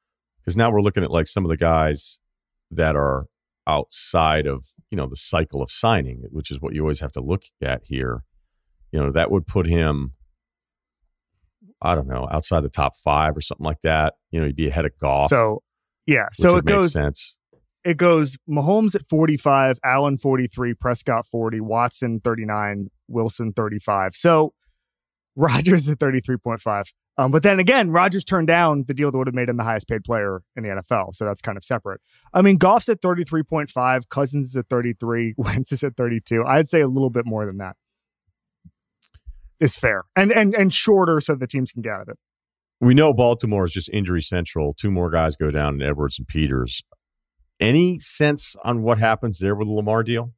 Because now we're looking at like some of the guys that are outside of, the cycle of signing, which is what you always have to look at here. That would put him, I don't know, outside the top 5 or something like that. He'd be ahead of Goff. So, yeah. So it goes sense. It goes Mahomes at 45, Allen 43, Prescott 40, Watson 39, Wilson 35. So Rodgers at 33.5. But then again, Rodgers turned down the deal that would have made him the highest paid player in the NFL. So that's kind of separate. I mean, Goff's at 33.5, Cousins is at 33, Wentz is at 32. I'd say a little bit more than that is fair and shorter so the teams can get out of it. We know Baltimore is just injury central. 2 more guys go down in Edwards and Peters. Any sense on what happens there with the Lamar deal?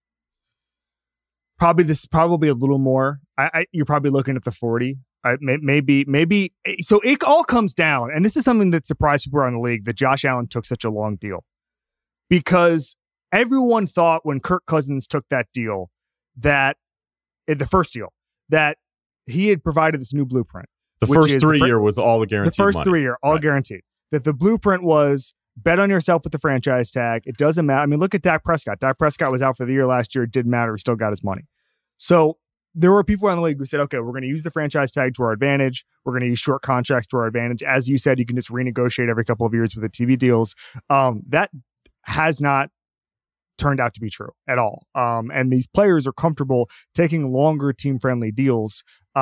Probably a little more. You're probably looking at the 40. Maybe. So it all comes down, and this is something that surprised people around the league, that Josh Allen took such a long deal, because everyone thought when Kirk Cousins took that deal, that the first deal, that he had provided this new blueprint. The first 3 year with all the guaranteed The first money. 3 year, all right. Guaranteed. That the blueprint was bet on yourself with the franchise tag. It doesn't matter. I mean, look at Dak Prescott. Dak Prescott was out for the year last year. It didn't matter. He still got his money. So there were people around the league who said, okay, we're going to use the franchise tag to our advantage. We're going to use short contracts to our advantage. As you said, you can just renegotiate every couple of years with the TV deals. That has not turned out to be true at all. And these players are comfortable taking longer team-friendly deals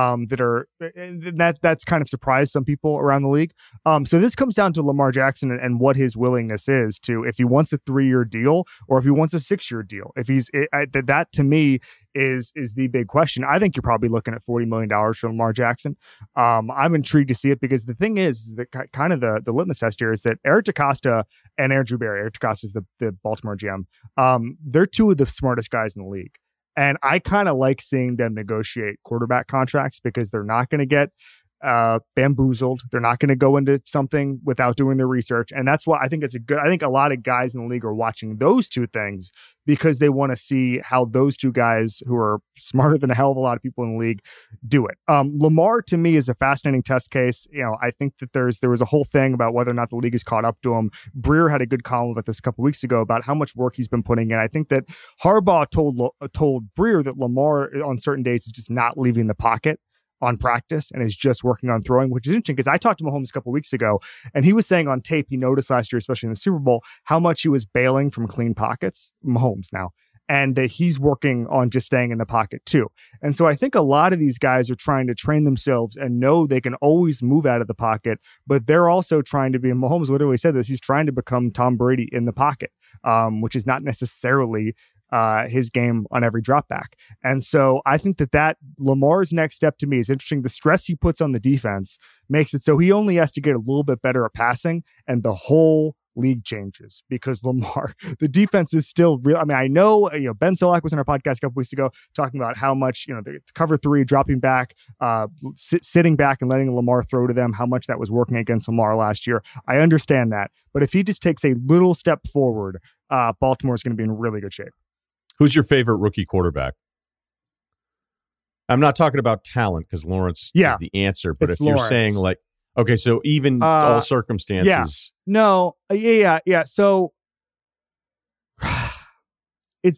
that's kind of surprised some people around the league. So this comes down to Lamar Jackson and what his willingness is to, if he wants a 3-year deal or if he wants a 6-year deal. If that to me is the big question. I think you're probably looking at $40 million for Lamar Jackson. I'm intrigued to see it, because the thing is that kind of the litmus test here is that Eric DeCosta and Andrew Berry, Eric DeCosta is the Baltimore GM. They're 2 of the smartest guys in the league. And I kind of like seeing them negotiate quarterback contracts, because they're not going to get bamboozled. They're not going to go into something without doing their research. And that's why I think I think a lot of guys in the league are watching those 2 things, because they want to see how those 2 guys, who are smarter than a hell of a lot of people in the league, do it. Lamar, to me, is a fascinating test case. I think that there was a whole thing about whether or not the league is caught up to him. Breer had a good column about this a couple weeks ago about how much work he's been putting in. I think that Harbaugh told Breer that Lamar on certain days is just not leaving the pocket on practice and is just working on throwing, which is interesting, because I talked to Mahomes a couple weeks ago, and he was saying on tape he noticed last year, especially in the Super Bowl, how much he was bailing from clean pockets, Mahomes now, and that he's working on just staying in the pocket too. And so I think a lot of these guys are trying to train themselves and know they can always move out of the pocket, but they're also trying to be, and Mahomes literally said this, he's trying to become Tom Brady in the pocket, which is not necessarily his game on every drop back. And so I think that Lamar's next step to me is interesting. The stress he puts on the defense makes it so he only has to get a little bit better at passing, and the whole league changes, because Lamar, the defense is still real. I mean, I know, Ben Solak was on our podcast a couple weeks ago talking about how much, the cover 3, dropping back, sitting back and letting Lamar throw to them, how much that was working against Lamar last year. I understand that. But if he just takes a little step forward, Baltimore is going to be in really good shape. Who's your favorite rookie quarterback? I'm not talking about talent, because Lawrence is the answer. But if you're saying like, okay, so even all circumstances. Yeah. No. Yeah. So it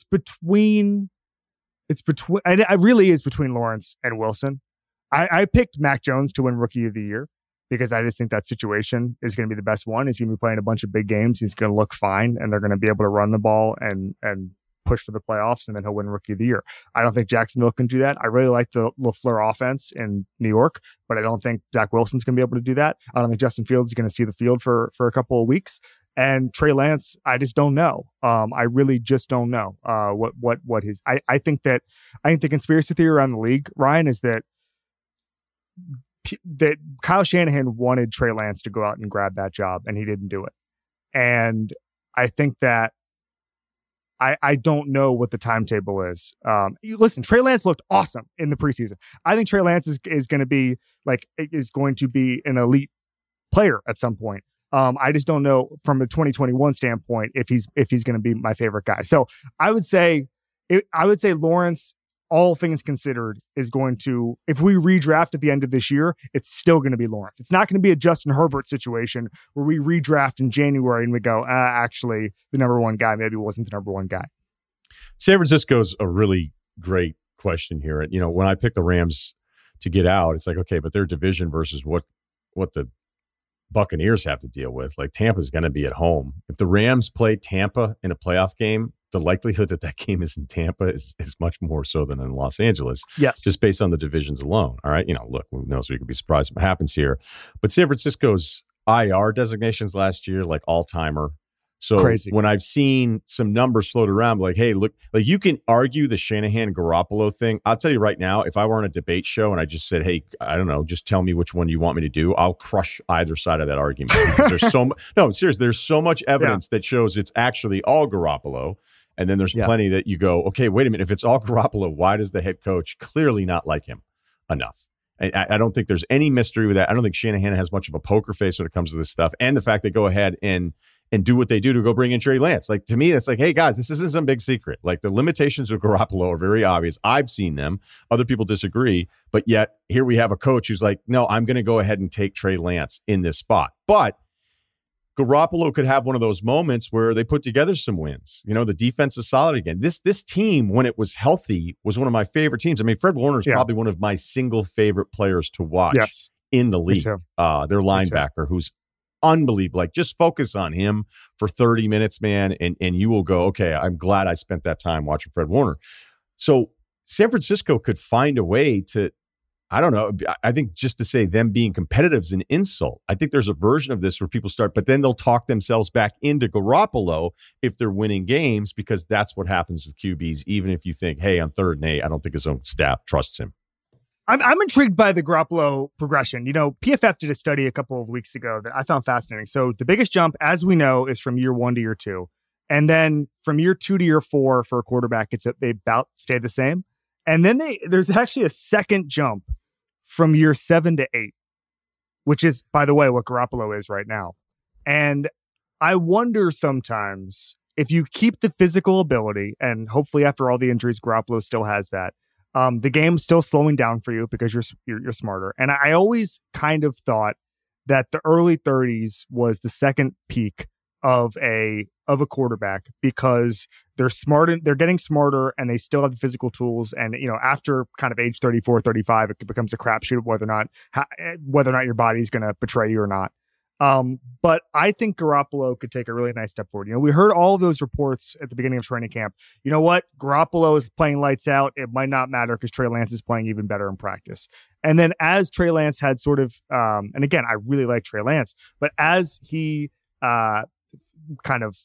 really is between Lawrence and Wilson. I picked Mac Jones to win Rookie of the Year, because I just think that situation is going to be the best one. He's going to be playing a bunch of big games. He's going to look fine, and they're going to be able to run the ball and push for the playoffs, and then he'll win Rookie of the Year. I don't think Jacksonville can do that. I really like the LaFleur offense in New York, but I don't think Zach Wilson's going to be able to do that. I don't think Justin Fields is going to see the field for a couple of weeks. And Trey Lance, I just don't know. I really just don't know what his. I think the conspiracy theory around the league, Ryan, is that Kyle Shanahan wanted Trey Lance to go out and grab that job, and he didn't do it. And I think that I don't know what the timetable is. Listen, Trey Lance looked awesome in the preseason. I think Trey Lance is going to be an elite player at some point. I just don't know from a 2021 standpoint if he's going to be my favorite guy. So I would say Lawrence all things considered, is going to, if we redraft at the end of this year, it's still going to be Lawrence. It's not going to be a Justin Herbert situation where we redraft in January and we go, actually, the number one guy maybe wasn't the number one guy. San Francisco's a really great question here. And, when I pick the Rams to get out, it's like, okay, but their division versus what the Buccaneers have to deal with. Like, Tampa's going to be at home. If the Rams play Tampa in a playoff game, the likelihood that game is in Tampa is much more so than in Los Angeles. Yes. Just based on the divisions alone. All right. Look, who knows? We could be surprised what happens here. But San Francisco's IR designations last year, like all-timer. So crazy. When I've seen some numbers float around, like, hey, look, like you can argue the Shanahan-Garoppolo thing. I'll tell you right now, if I were on a debate show and I just said, hey, I don't know, just tell me which one you want me to do, I'll crush either side of that argument. Because there's no, seriously, there's so much evidence that shows it's actually all Garoppolo. And then there's plenty that you go, okay, wait a minute. If it's all Garoppolo, why does the head coach clearly not like him enough? I don't think there's any mystery with that. I don't think Shanahan has much of a poker face when it comes to this stuff. And the fact they go ahead and do what they do to go bring in Trey Lance. Like, to me, it's like, hey, guys, this isn't some big secret. Like, the limitations of Garoppolo are very obvious. I've seen them. Other people disagree. But yet, here we have a coach who's like, no, I'm going to go ahead and take Trey Lance in this spot. But Garoppolo could have one of those moments where they put together some wins. The defense is solid again. This team, when it was healthy, was one of my favorite teams. I mean, Fred Warner is probably one of my single favorite players to watch in the league. Their linebacker, who's unbelievable. Like, just focus on him for 30 minutes, man, and you will go, okay, I'm glad I spent that time watching Fred Warner. So San Francisco could find a way to, I don't know. I think just to say them being competitive is an insult. I think there's a version of this where people start, but then they'll talk themselves back into Garoppolo if they're winning games, because that's what happens with QBs. Even if you think, hey, on 3rd and 8, I don't think his own staff trusts him. I'm intrigued by the Garoppolo progression. PFF did a study a couple of weeks ago that I found fascinating. So the biggest jump, as we know, is from year 1 to year 2. And then from year 2 to year 4 for a quarterback, they about stay the same. And then there's actually a second jump from year 7 to 8, which is, by the way, what Garoppolo is right now. And I wonder sometimes if you keep the physical ability, and hopefully after all the injuries, Garoppolo still has that, the game's still slowing down for you because you're smarter. And I always kind of thought that the early 30s was the second peak of a quarterback, because they're smart and they're getting smarter and they still have the physical tools. And, after kind of age 34, 35, it becomes a crapshoot of whether or not your body's going to betray you or not. But I think Garoppolo could take a really nice step forward. We heard all of those reports at the beginning of training camp. You know what? Garoppolo is playing lights out. It might not matter because Trey Lance is playing even better in practice. And then as Trey Lance had sort of, and again, I really like Trey Lance, but as he, kind of,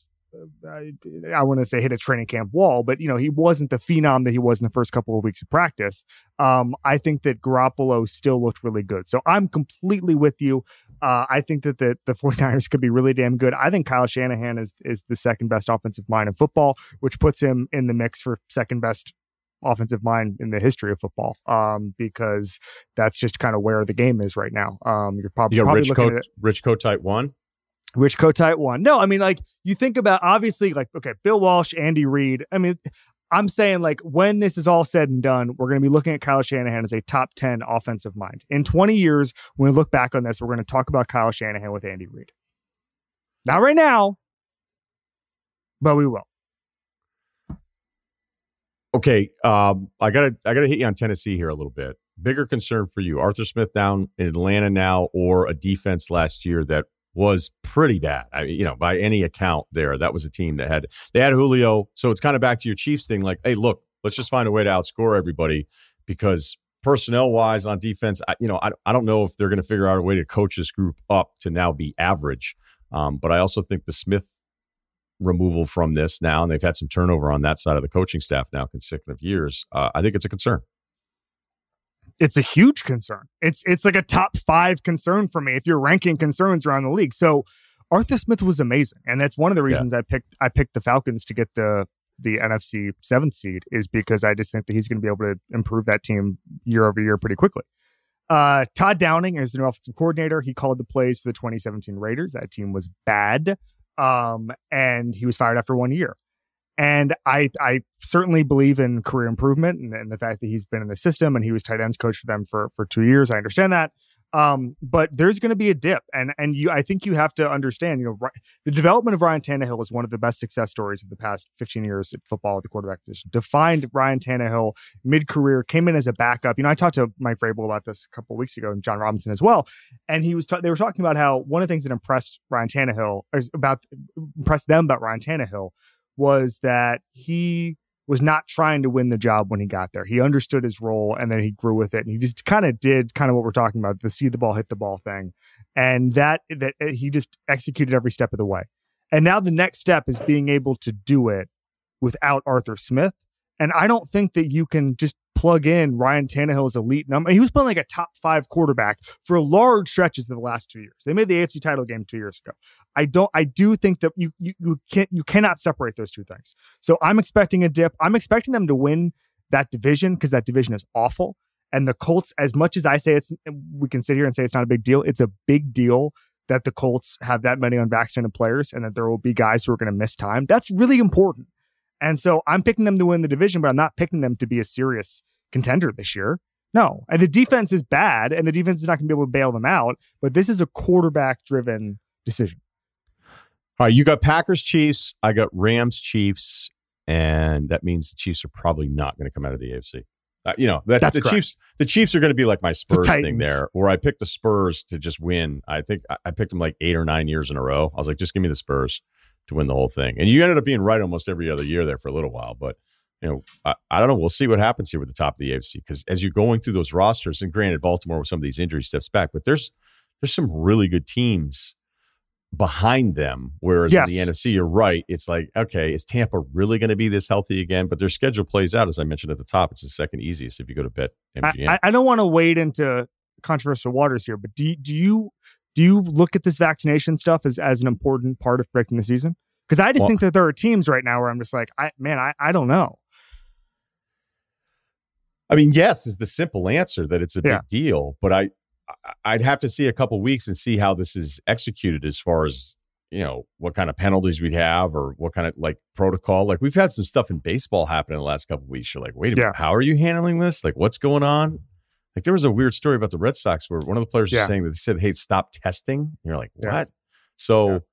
I want to say hit a training camp wall, but he wasn't the phenom that he was in the first couple of weeks of practice. I think that Garoppolo still looked really good. So I'm completely with you. I think that the 49ers could be really damn good. I think Kyle Shanahan is the second best offensive mind in football, which puts him in the mix for second best offensive mind in the history of football, because that's just kind of where the game is right now. You're probably looking at Rich Kotite 1. Rich Kotite 1. No, I mean, like, you think about, obviously, like, okay, Bill Walsh, Andy Reid. I mean, I'm saying, like, when this is all said and done, we're going to be looking at Kyle Shanahan as a top 10 offensive mind. In 20 years, when we look back on this, we're going to talk about Kyle Shanahan with Andy Reid. Not right now, but we will. Okay, I gotta hit you on Tennessee here a little bit. Bigger concern for you, Arthur Smith down in Atlanta now, or a defense last year that was pretty bad. I mean, by any account there, that was a team that had Julio. So it's kind of back to your Chiefs thing. Like, hey, look, let's just find a way to outscore everybody, because personnel wise on defense, I don't know if they're going to figure out a way to coach this group up to now be average. But I also think the Smith removal from this now, and they've had some turnover on that side of the coaching staff now consecutive years. I think it's a concern. It's a huge concern. It's like a top 5 concern for me if you're ranking concerns around the league. So Arthur Smith was amazing, and that's one of the reasons I picked the Falcons to get the NFC 7th seed, is because I just think that he's going to be able to improve that team year over year pretty quickly. Todd Downing is the new offensive coordinator. He called the plays for the 2017 Raiders. That team was bad, and he was fired after 1 year. And I certainly believe in career improvement and the fact that he's been in the system and he was tight ends coach for them for 2 years. I understand that. But there's going to be a dip. And I think you have to understand, the development of Ryan Tannehill is one of the best success stories of the past 15 years in football at the quarterback position. Defined Ryan Tannehill mid-career, came in as a backup. I talked to Mike Vrabel about this a couple of weeks ago and John Robinson as well. And they were talking about how one of the things that impressed them about Ryan Tannehill was that he was not trying to win the job when he got there. He understood his role and then he grew with it. And he just kind of did what we're talking about, the see the ball, hit the ball thing. And that he just executed every step of the way. And now the next step is being able to do it without Arthur Smith. And I don't think that you can just plug in Ryan Tannehill's elite number. He was playing like a top 5 quarterback for large stretches of the last 2 years. They made the AFC title game 2 years ago. I do think that you cannot separate those two things. So I'm expecting a dip. I'm expecting them to win that division because that division is awful. And the Colts, as much as I say we can sit here and say it's not a big deal. It's a big deal that the Colts have that many unvaccinated players and that there will be guys who are going to miss time. That's really important. And so I'm picking them to win the division, but I'm not picking them to be a serious contender this year. No. And the defense is bad, and the defense is not going to be able to bail them out, but this is a quarterback-driven decision. All right, you got Packers, Chiefs. I got Rams, Chiefs, and that means the Chiefs are probably not going to come out of the AFC. That's the correct. Chiefs. The Chiefs are going to be like my Spurs thing there, where I picked the Spurs to just win. I think I picked them like 8 or 9 years in a row. I was like, just give me the Spurs to win the whole thing. And you ended up being right almost every other year there for a little while. But, I don't know. We'll see what happens here with the top of the AFC. Because as you're going through those rosters, and granted, Baltimore with some of these injuries steps back, but there's some really good teams behind them. Whereas in the NFC, you're right. It's like, okay, is Tampa really going to be this healthy again? But their schedule plays out, as I mentioned at the top. It's the second easiest if you go to bet MGM. I don't want to wade into controversial waters here, but do you look at this vaccination stuff as an important part of breaking the season? Because I just think that there are teams right now where I'm just like, I don't know. I mean, yes is the simple answer, that it's a big deal, but I'd have to see a couple weeks and see how this is executed as far as, what kind of penalties we'd have or what kind of protocol. Like we've had some stuff in baseball happen in the last couple of weeks. You're like, wait a minute, how are you handling this? Like what's going on? Like there was a weird story about the Red Sox where one of the players was saying that they said, hey, stop testing. And you're like, what? Yeah. So,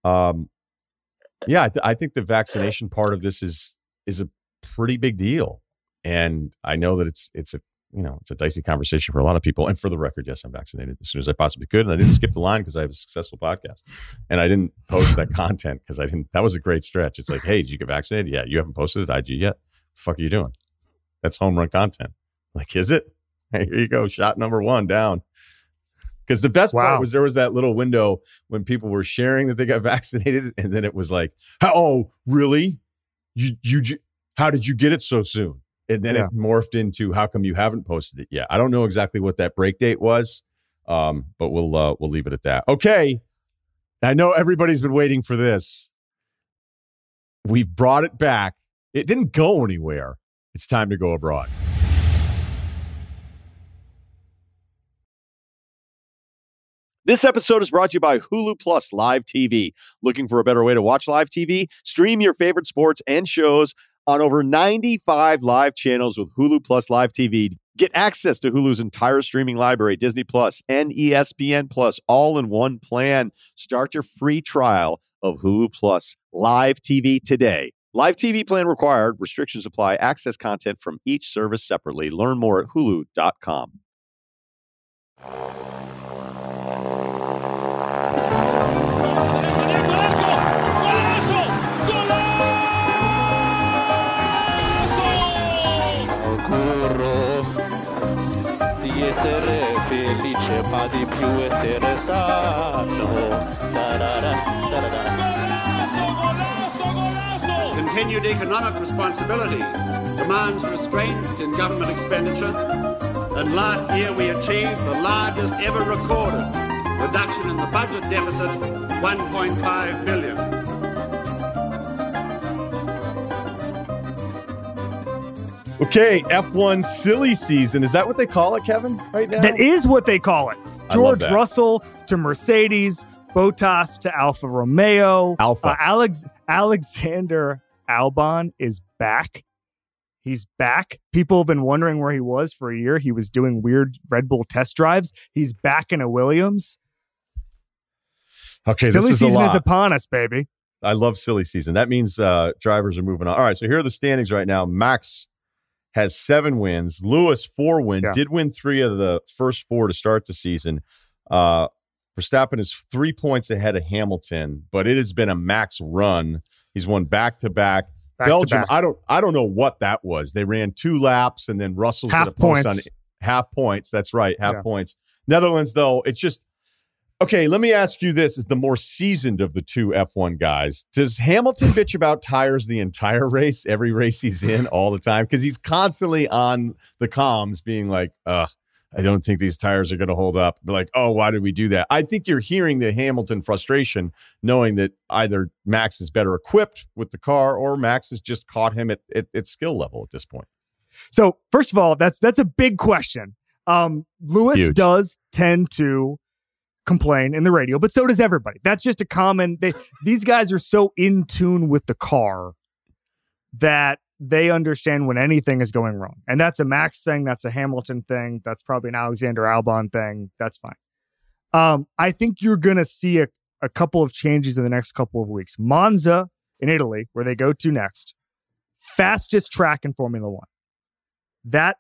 I think the vaccination part of this is a pretty big deal. And I know that it's a dicey conversation for a lot of people. And for the record, yes, I'm vaccinated as soon as I possibly could. And I didn't skip the line because I have a successful podcast. And I didn't post that content because that was a great stretch. It's like, hey, did you get vaccinated? Yeah, you haven't posted it IG yet. What the fuck are you doing? That's home run content. Like, is it? Hey, here you go. Shot number 1 down. Because the best part was there was that little window when people were sharing that they got vaccinated. And then it was like, oh, really? How did you get it so soon? And then it morphed into, how come you haven't posted it yet? I don't know exactly what that break date was, but we'll leave it at that. Okay. I know everybody's been waiting for this. We've brought it back. It didn't go anywhere. It's time to go abroad. This episode is brought to you by Hulu Plus Live TV. Looking for a better way to watch live TV? Stream your favorite sports and shows on over 95 live channels with Hulu Plus Live TV. Get access to Hulu's entire streaming library, Disney Plus and ESPN Plus, all in one plan. Start your free trial of Hulu Plus Live TV today. Live TV plan required. Restrictions apply. Access content from each service separately. Learn more at hulu.com. Essere felice ma di più essere sano. Continued economic responsibility demands restraint in government expenditure, and last year we achieved the largest ever recorded reduction in the budget deficit, 1.5 billion. Okay, F1 silly season. Is that what they call it, Kevin, right now? That is what they call it. George Russell to Mercedes, Bottas to Alfa Romeo. Alexander Albon is back. He's back. People have been wondering where he was for a year. He was doing weird Red Bull test drives. He's back in a Williams. Okay, silly this is a season lot. is upon us, baby. I love silly season. That means drivers are moving on. All right, so here are the standings right now. Max has 7 wins. Lewis, 4 wins. Yeah. Did win 3 of the first 4 to start the season. Verstappen is 3 points ahead of Hamilton, but it has been a Max run. He's won back-to-back. Belgium, I don't know what that was. They ran 2 laps, and then Russell's going to post on half points. That's right, half points. Netherlands, though, it's just okay. Let me ask you this: as the more seasoned of the 2 F1 guys, does Hamilton bitch about tires the entire race, every race he's in, all the time? Because he's constantly on the comms, being like, I don't think these tires are going to hold up. Like, oh, why did we do that? I think you're hearing the Hamilton frustration, knowing that either Max is better equipped with the car or Max has just caught him at skill level at this point. So, first of all, that's a big question. Lewis does tend to complain in the radio, but so does everybody. That's just a common. These guys are so in tune with the car that they understand when anything is going wrong. And that's a Max thing. That's a Hamilton thing. That's probably an Alexander Albon thing. That's fine. I think you're going to see a couple of changes in the next couple of weeks. Monza in Italy, where they go to next, fastest track in Formula One. That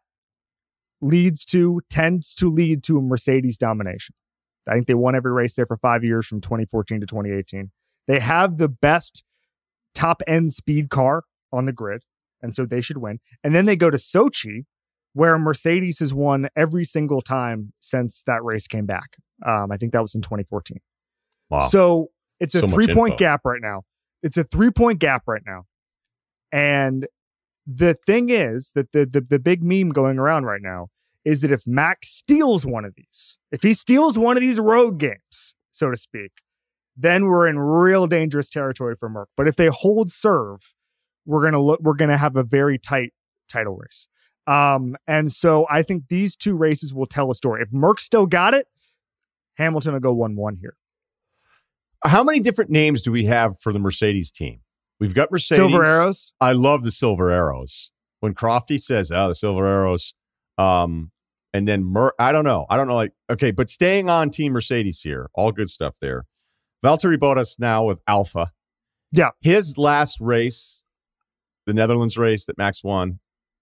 tends to lead to a Mercedes domination. I think they won every race there for 5 years from 2014 to 2018. They have the best top end speed car on the grid, and so they should win. And then they go to Sochi, where Mercedes has won every single time since that race came back. I think that was in 2014. Wow. So it's a So 3-point gap right now. It's a 3-point gap right now. And the thing is that the big meme going around right now is that if Max steals one of these, if he steals one of these road games, so to speak, then we're in real dangerous territory for Merc. But if they hold serve, we're gonna have a very tight title race. And so I think these 2 races will tell a story. If Merck still got it, Hamilton will go 1-1 here. How many different names do we have for the Mercedes team? We've got Mercedes. Silver Arrows. I love the Silver Arrows. When Crofty says, the Silver Arrows, and then I don't know. Like, okay, but staying on Team Mercedes here, all good stuff there. Valtteri Bottas now with Alpha. Yeah. His last race, the Netherlands race that Max won,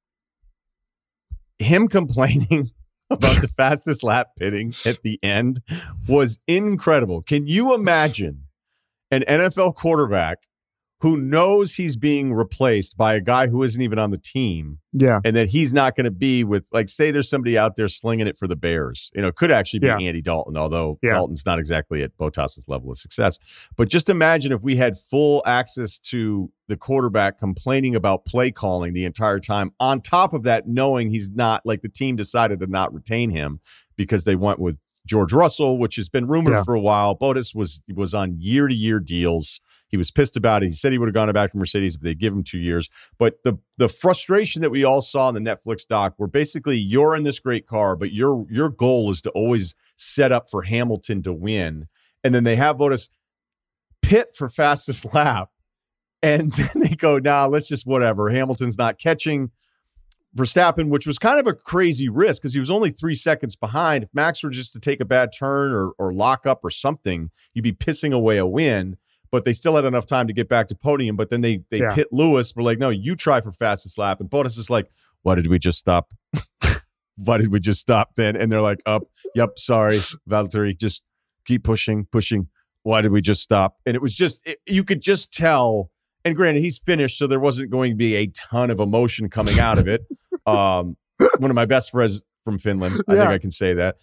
him complaining about the fastest lap pitting at the end was incredible. Can you imagine an NFL quarterback who knows he's being replaced by a guy who isn't even on the team? Yeah. And that he's not going to be with, like, say there's somebody out there slinging it for the Bears. It could actually be Andy Dalton, although Dalton's not exactly at Bottas's level of success. But just imagine if we had full access to the quarterback complaining about play calling the entire time. On top of that, knowing he's not, like, the team decided to not retain him because they went with George Russell, which has been rumored for a while. Bottas was on year-to-year deals. He was pissed about it. He said he would have gone back to Mercedes if they'd give him 2 years. But the frustration that we all saw in the Netflix doc, where basically you're in this great car, but your goal is to always set up for Hamilton to win. And then they have Bottas pit for fastest lap. And then they go, let's just whatever. Hamilton's not catching Verstappen, which was kind of a crazy risk because he was only 3 seconds behind. If Max were just to take a bad turn or lock up or something, you'd be pissing away a win. But they still had enough time to get back to podium. But then they pit Lewis. We're like, no, you try for fastest lap. And Bottas is like, why did we just stop? Why did we just stop then? And they're like, yep, sorry, Valtteri, just keep pushing. Why did we just stop? And it was just, you could just tell. And granted, he's finished, so there wasn't going to be a ton of emotion coming out of it. One of my best friends from Finland, I think I can say that.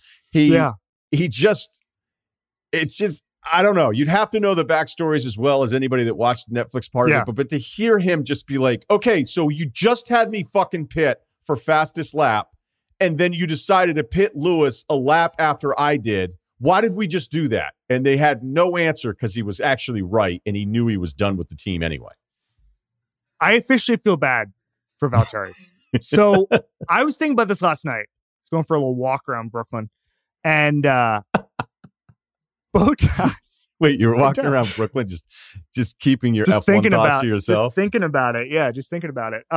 It's just, I don't know. You'd have to know the backstories as well as anybody that watched the Netflix part of it. But to hear him just be like, okay, so you just had me fucking pit for fastest lap, and then you decided to pit Lewis a lap after I did. Why did we just do that? And they had no answer because he was actually right, and he knew he was done with the team anyway. I officially feel bad for Valtteri. So I was thinking about this last night. I was going for a little walk around Brooklyn, and Bottas. Wait, you're walking around Brooklyn just keeping your just F1 thoughts to yourself? Just thinking about it. Yeah, just thinking about it.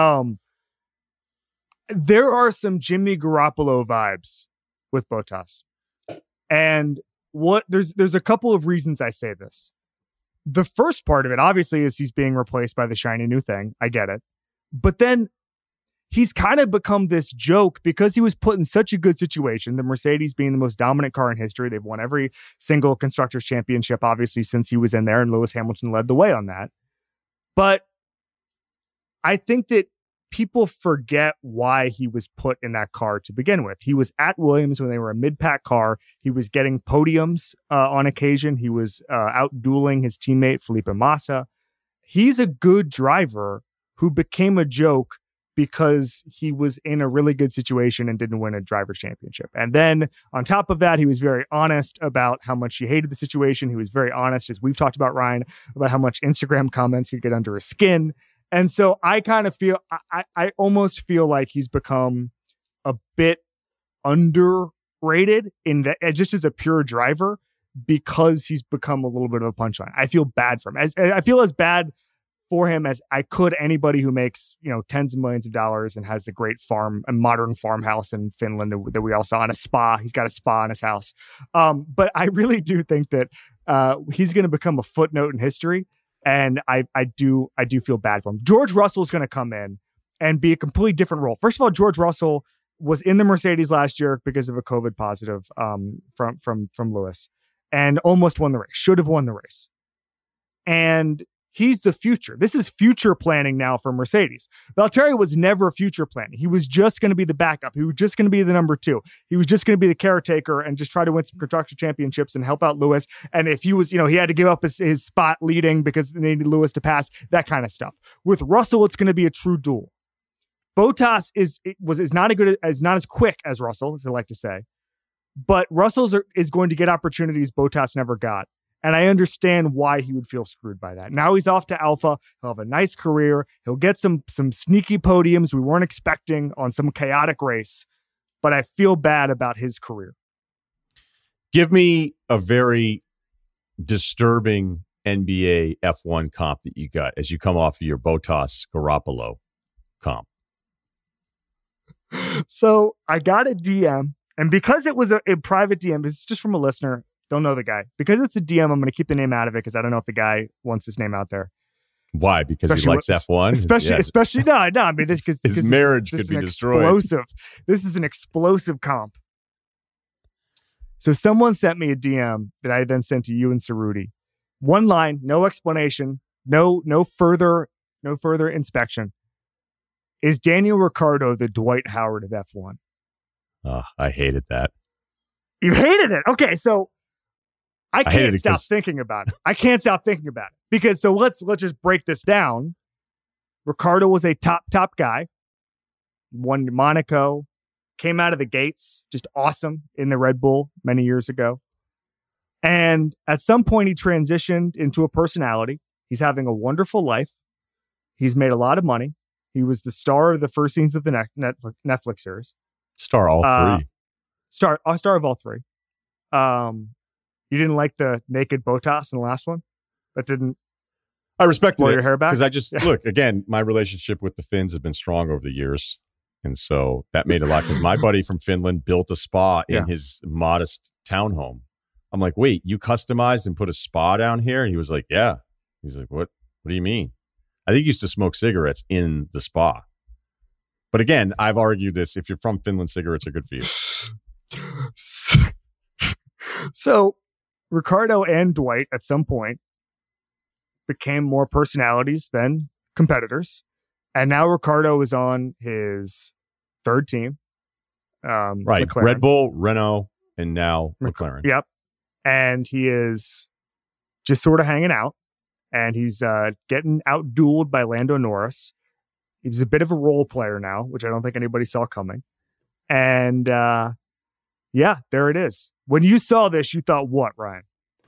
There are some Jimmy Garoppolo vibes with Bottas. And there's a couple of reasons I say this. The first part of it, obviously, is he's being replaced by the shiny new thing. I get it. But then he's kind of become this joke because he was put in such a good situation. The Mercedes being the most dominant car in history. They've won every single Constructors' Championship, obviously, since he was in there, and Lewis Hamilton led the way on that. But I think that people forget why he was put in that car to begin with. He was at Williams when they were a mid-pack car. He was getting podiums on occasion. He was out-dueling his teammate, Felipe Massa. He's a good driver who became a joke because he was in a really good situation and didn't win a driver's championship. And then on top of that, he was very honest about how much he hated the situation. He was very honest, as we've talked about, Ryan, about how much Instagram comments could get under his skin. And so I kind of feel, I almost feel like he's become a bit underrated in that, just as a pure driver, because he's become a little bit of a punchline. I feel bad for him. I feel as bad for him as I could anybody who makes, tens of millions of dollars and has a great farm, a modern farmhouse in Finland that we all saw, in a spa. He's got a spa in his house. But I really do think that he's going to become a footnote in history. And I do feel bad for him. George Russell is going to come in and be a completely different role. First of all, George Russell was in the Mercedes last year because of a COVID positive from Lewis, and almost won the race. Should have won the race. And he's the future. This is future planning now for Mercedes. Valtteri was never future planning. He was just going to be the backup. He was just going to be the number two. He was just going to be the caretaker and just try to win some constructor championships and help out Lewis. And if he was, he had to give up his spot leading because they needed Lewis to pass, that kind of stuff. With Russell, it's going to be a true duel. Bottas is not as quick as Russell, as they like to say, but Russell is going to get opportunities Bottas never got. And I understand why he would feel screwed by that. Now he's off to Alpha. He'll have a nice career. He'll get some sneaky podiums we weren't expecting on some chaotic race. But I feel bad about his career. Give me a very disturbing NBA F1 comp that you got as you come off of your Bottas Garoppolo comp. So I got a DM, and because it was a private DM, it's just from a listener. Don't know the guy. Because it's a DM, I'm going to keep the name out of it because I don't know if the guy wants his name out there. Why? Because he likes F1? Especially, no. I mean, this his marriage could be destroyed. This is an explosive comp. So someone sent me a DM that I then sent to you and Cerruti. One line, no explanation, no further inspection. Is Daniel Ricciardo the Dwight Howard of F1? Oh, I hated that. You hated it. Okay, so I can't stop thinking about it. I can't stop thinking about it because so let's just break this down. Ricciardo was a top guy. Won Monaco, came out of the gates, just awesome in the Red Bull many years ago. And at some point he transitioned into a personality. He's having a wonderful life. He's made a lot of money. He was the star of the first scenes of the Netflix series. Star all three. Star of all three. You didn't like the naked Bottas in the last one? That didn't. I respected it your hair back because I just look again. My relationship with the Finns has been strong over the years, and so that made a lot. Because my buddy from Finland built a spa in his modest townhome. I'm like, wait, you customized and put a spa down here? And he was like, yeah. He's like, what? What do you mean? I think he used to smoke cigarettes in the spa. But again, I've argued this. If you're from Finland, cigarettes are good for you. So Ricciardo and Dwight at some point became more personalities than competitors. And now Ricciardo is on his third team. Right. McLaren. Red Bull, Renault, and now McLaren. Yep. And he is just sort of hanging out. And he's getting out-dueled by Lando Norris. He's a bit of a role player now, which I don't think anybody saw coming. And yeah, there it is. When you saw this, you thought what, Ryan?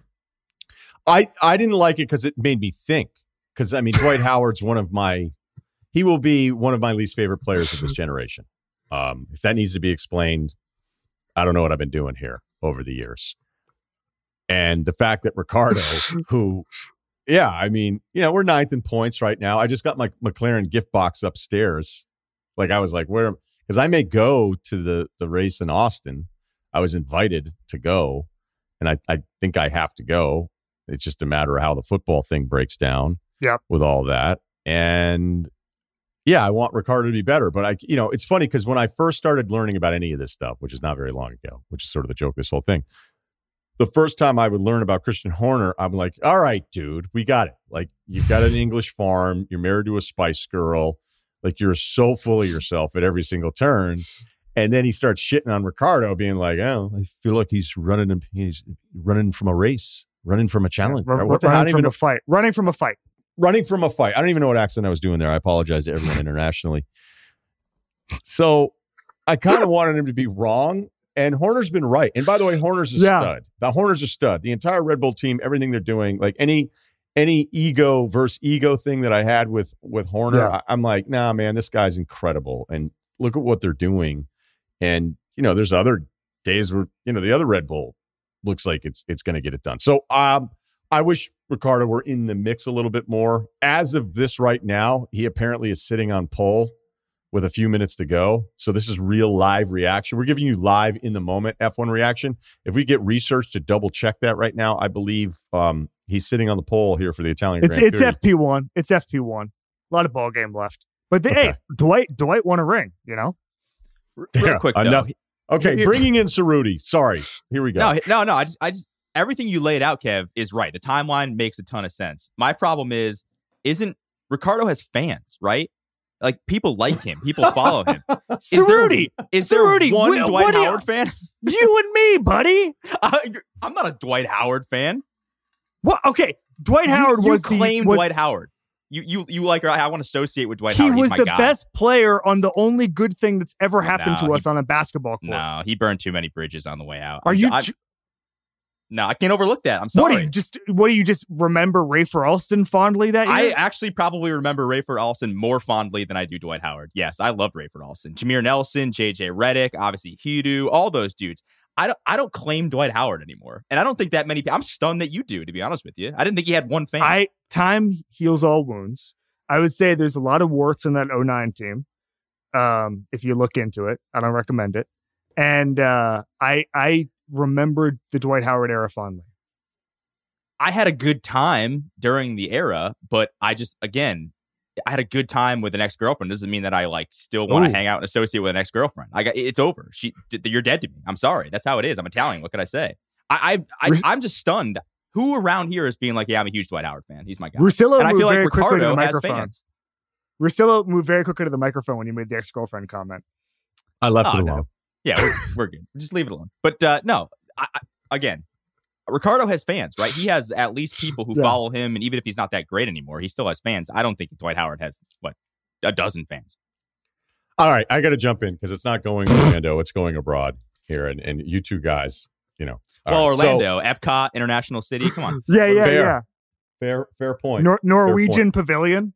I didn't like it because it made me think. Because, I mean, Dwight Howard's he will be one of my least favorite players of this generation. If that needs to be explained, I don't know what I've been doing here over the years. And the fact that Ricardo, who, yeah, I mean, we're 9th in points right now. I just got my McLaren gift box upstairs. Like, I was like, where? Because I may go to the race in Austin. I was invited to go, and I think I have to go. It's just a matter of how the football thing breaks down. Yep. With all that. And yeah, I want Ricardo to be better. But it's funny because when I first started learning about any of this stuff, which is not very long ago, which is sort of the joke of this whole thing, the first time I would learn about Christian Horner, I'm like, all right, dude, we got it. Like, you've got an English farm. You're married to a Spice Girl. Like, you're so full of yourself at every single turn. And then he starts shitting on Ricardo, being like, oh, I feel like he's running from a race, running from a challenge. Running from a fight. Running from a fight. I don't even know what accent I was doing there. I apologize to everyone internationally. So I kind of wanted him to be wrong, and Horner's been right. And by the way, Horner's a stud. The Horner's a stud. The entire Red Bull team, everything they're doing, like any ego versus ego thing that I had with Horner, I'm like, nah, man, this guy's incredible. And look at what they're doing. And, there's other days where, the other Red Bull looks like it's going to get it done. So I wish Ricardo were in the mix a little bit more. As of this right now, he apparently is sitting on pole with a few minutes to go. So this is real live reaction. We're giving you live in the moment F1 reaction. If we get research to double check that right now, I believe he's sitting on the pole here for the Italian Grand Prix. It's FP1. It's FP1. A lot of ball game left. But hey, Dwight won a ring, Real quick, enough. Okay, bringing in Cerruti. Sorry. Here we go. No. I just everything you laid out, Kev, is right. The timeline makes a ton of sense. My problem isn't Ricardo has fans, right? Like, people like him. People follow him. Cerruti. Is there one Dwight Howard fan? You and me, buddy. I'm not a Dwight Howard fan. What? Okay. Dwight Howard was Dwight Howard. You like, I want to associate with Dwight Howard. He was the best player on the only good thing that's ever happened to us on a basketball court. No, he burned too many bridges on the way out. No, I can't overlook that. I'm sorry. What do you just remember Rafer Alston fondly that year? I actually probably remember Rafer Alston more fondly than I do Dwight Howard. Yes, I loved Rafer Alston. Jameer Nelson, JJ Redick, obviously Hidu, all those dudes. I don't claim Dwight Howard anymore. And I don't think that many people. I'm stunned that you do, to be honest with you. I didn't think he had one fan. Time heals all wounds. I would say there's a lot of warts in that 09 team. If you look into it, I don't recommend it. And I remembered the Dwight Howard era fondly. I had a good time during the era, but I had a good time with an ex-girlfriend. Doesn't mean that I still want to hang out and associate with an ex-girlfriend. It's over. You're dead to me. I'm sorry. That's how it is. I'm Italian. What could I say? I'm just stunned. Who around here is being like, yeah, I'm a huge Dwight Howard fan. He's my guy. Russillo and I feel like Ricardo has fans. Russillo moved very quickly to the microphone when you made the ex-girlfriend comment. I left it alone. Yeah, we're good. Just leave it alone. But no, again, Ricardo has fans, right? He has at least people who follow him, and even if he's not that great anymore, he still has fans. I don't think Dwight Howard has, a dozen fans. All right, I got to jump in because it's not going to Orlando, it's going abroad here, and you two guys, Orlando, Epcot, International City, come on. Yeah. Fair point. Norwegian Pavilion.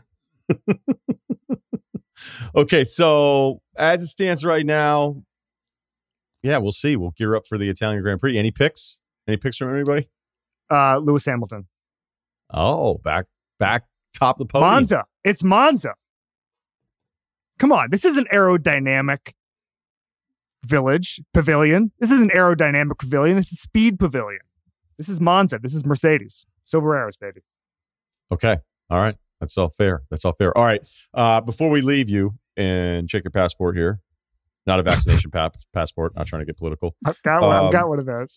Okay, so as it stands right now, yeah, we'll see. We'll gear up for the Italian Grand Prix. Any picks? Any picks from anybody? Lewis Hamilton. Oh, back top of the podium. Monza. It's Monza. Come on, this is an aerodynamic pavilion. This is an aerodynamic pavilion. This is speed pavilion. This is Monza. This is Mercedes. Silver arrows, baby. Okay. All right. That's all fair. All right. Before we leave you and check your passport here, not a vaccination passport, not trying to get political. I've got one of those.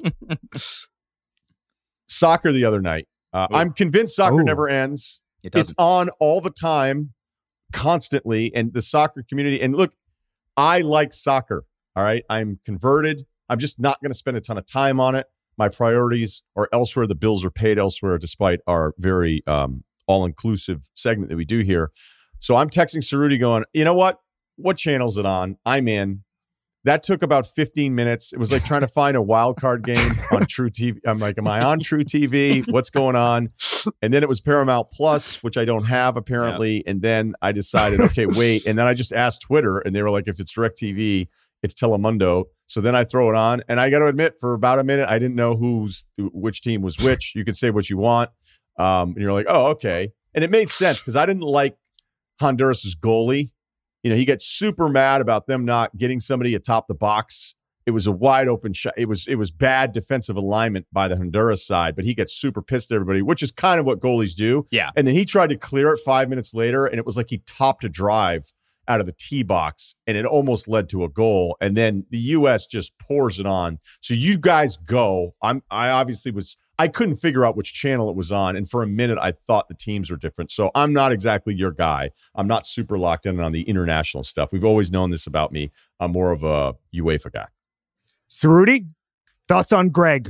Soccer the other night. I'm convinced soccer never ends. It's on all the time, constantly, and the soccer community. And look, I like soccer. All right. I'm converted. I'm just not going to spend a ton of time on it. My priorities are elsewhere. The bills are paid elsewhere, despite our very all-inclusive segment that we do here. So I'm texting Cerruti going, you know what? What channel is it on? I'm in. That took about 15 minutes. It was like trying to find a wild card game on True TV. I'm like, am I on True TV? What's going on? And then it was Paramount Plus, which I don't have apparently. Yeah. And then I decided, okay, wait. And then I just asked Twitter, and they were like, if it's DirecTV, It's Telemundo. So then I throw it on, and I got to admit, for about a minute, I didn't know which team was which. You could say what you want, and you're like, oh, okay. And it made sense because I didn't like Honduras's goalie. You know, he gets super mad about them not getting somebody atop the box. It was a wide open shot. It was bad defensive alignment by the Honduras side, but he gets super pissed at everybody, which is kind of what goalies do. Yeah. And then he tried to clear it 5 minutes later, and it was like he topped a drive out of the tee box, and it almost led to a goal. And then the U.S. just pours it on. So you guys go. I couldn't figure out which channel it was on, and for a minute I thought the teams were different. So I'm not exactly your guy. I'm not super locked in on the international stuff. We've always known this about me. I'm more of a UEFA guy. Cerruti, thoughts on Greg?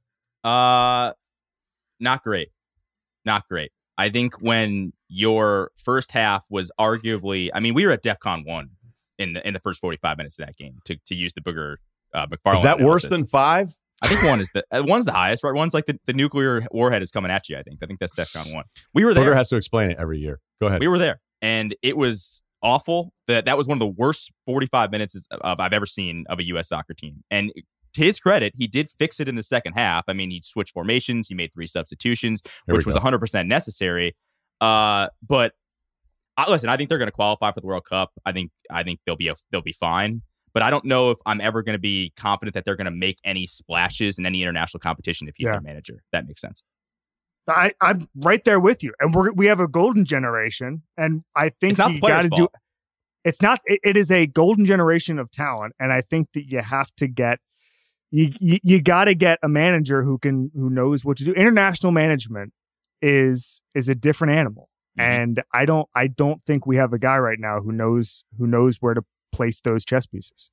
Not great. Not great. I think when your first half was arguably, I mean, we were at DEFCON 1 in the first 45 minutes of that game, to use the Booger McFarland. Is that analysis. worse than 5? I think one's the highest, right? One's like the nuclear warhead is coming at you. I think that's DEFCON 1. We were there. Booger has to explain it every year. Go ahead. We were there, and it was awful. That was one of the worst 45 minutes I've ever seen of a U.S. soccer team. And to his credit, he did fix it in the second half. I mean, he switched formations. He made 3 substitutions, which was 100% necessary. But listen, I think they're going to qualify for the World Cup. I think they'll be fine. But I don't know if I'm ever going to be confident that they're going to make any splashes in any international competition if he's their manager. That makes sense. I'm right there with you, and we have a golden generation, and I think you got to do. It's not. It is a golden generation of talent, and I think that you have to get. You got to get a manager who knows what to do. International management is a different animal, and I don't think we have a guy right now who knows where to place those chess pieces.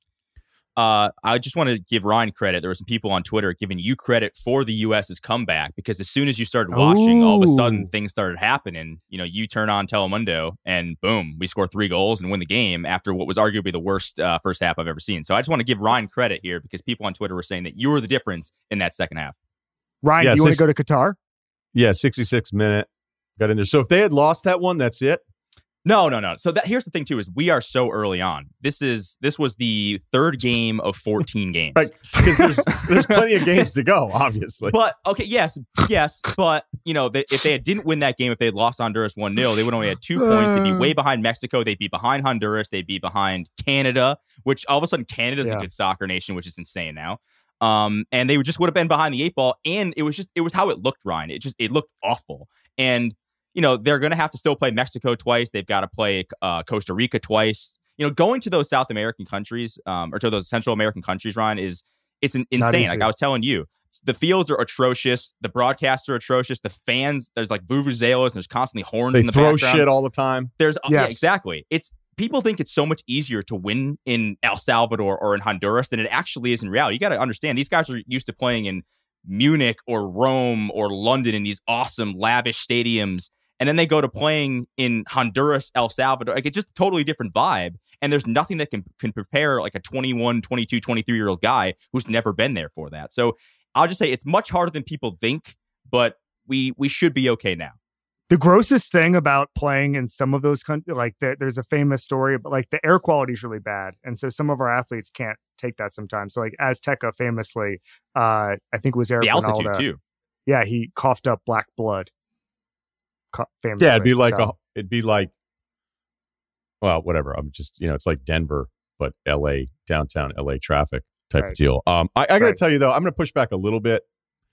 I just want to give Ryan credit. There were some people on Twitter giving you credit for the U.S.'s comeback, because as soon as you started watching, all of a sudden things started happening. You know, you turn on Telemundo and boom, we score 3 goals and win the game after what was arguably the worst first half I've ever seen. So I just want to give Ryan credit here, because people on Twitter were saying that you were the difference in that second half. Ryan, do you want to go to Qatar? Yeah, 66 minute. Got in there. So if they had lost that one, that's it? No. So here's the thing too: is we are so early on. This was the 3rd game of 14 games. Right, because there's plenty of games to go, obviously. But okay, yes. But you know, if they didn't win that game, if they had lost Honduras 1-0, they would only had 2 points. They'd be way behind Mexico. They'd be behind Honduras. They'd be behind Canada, which all of a sudden Canada's a good soccer nation, which is insane now. And they would have been behind the 8 ball. And it was how it looked, Ryan. It looked awful. And you know, they're going to have to still play Mexico twice. They've got to play Costa Rica twice. You know, going to those South American countries or to those Central American countries, Ryan, it's insane. Like I was telling you, the fields are atrocious. The broadcasts are atrocious. The fans, there's like vuvuzelas and there's constantly horns in the background. They throw shit all the time. Yeah, exactly. People think it's so much easier to win in El Salvador or in Honduras than it actually is in reality. You got to understand, these guys are used to playing in Munich or Rome or London in these awesome, lavish stadiums. And then they go to playing in Honduras, El Salvador. Like, it's just a totally different vibe. And there's nothing that can prepare like a 21, 22, 23-year-old guy who's never been there for that. So I'll just say it's much harder than people think, but we should be okay now. The grossest thing about playing in some of those countries, like there's a famous story, but like the air quality is really bad. And so some of our athletes can't take that sometimes. So like Azteca famously, I think it was Eric the altitude Ronaldo. Too. Yeah, he coughed up black blood. Famously, yeah, it'd be like, well, whatever. I'm just, it's like Denver, but LA, downtown LA traffic type of deal. I got to tell you though, I'm going to push back a little bit.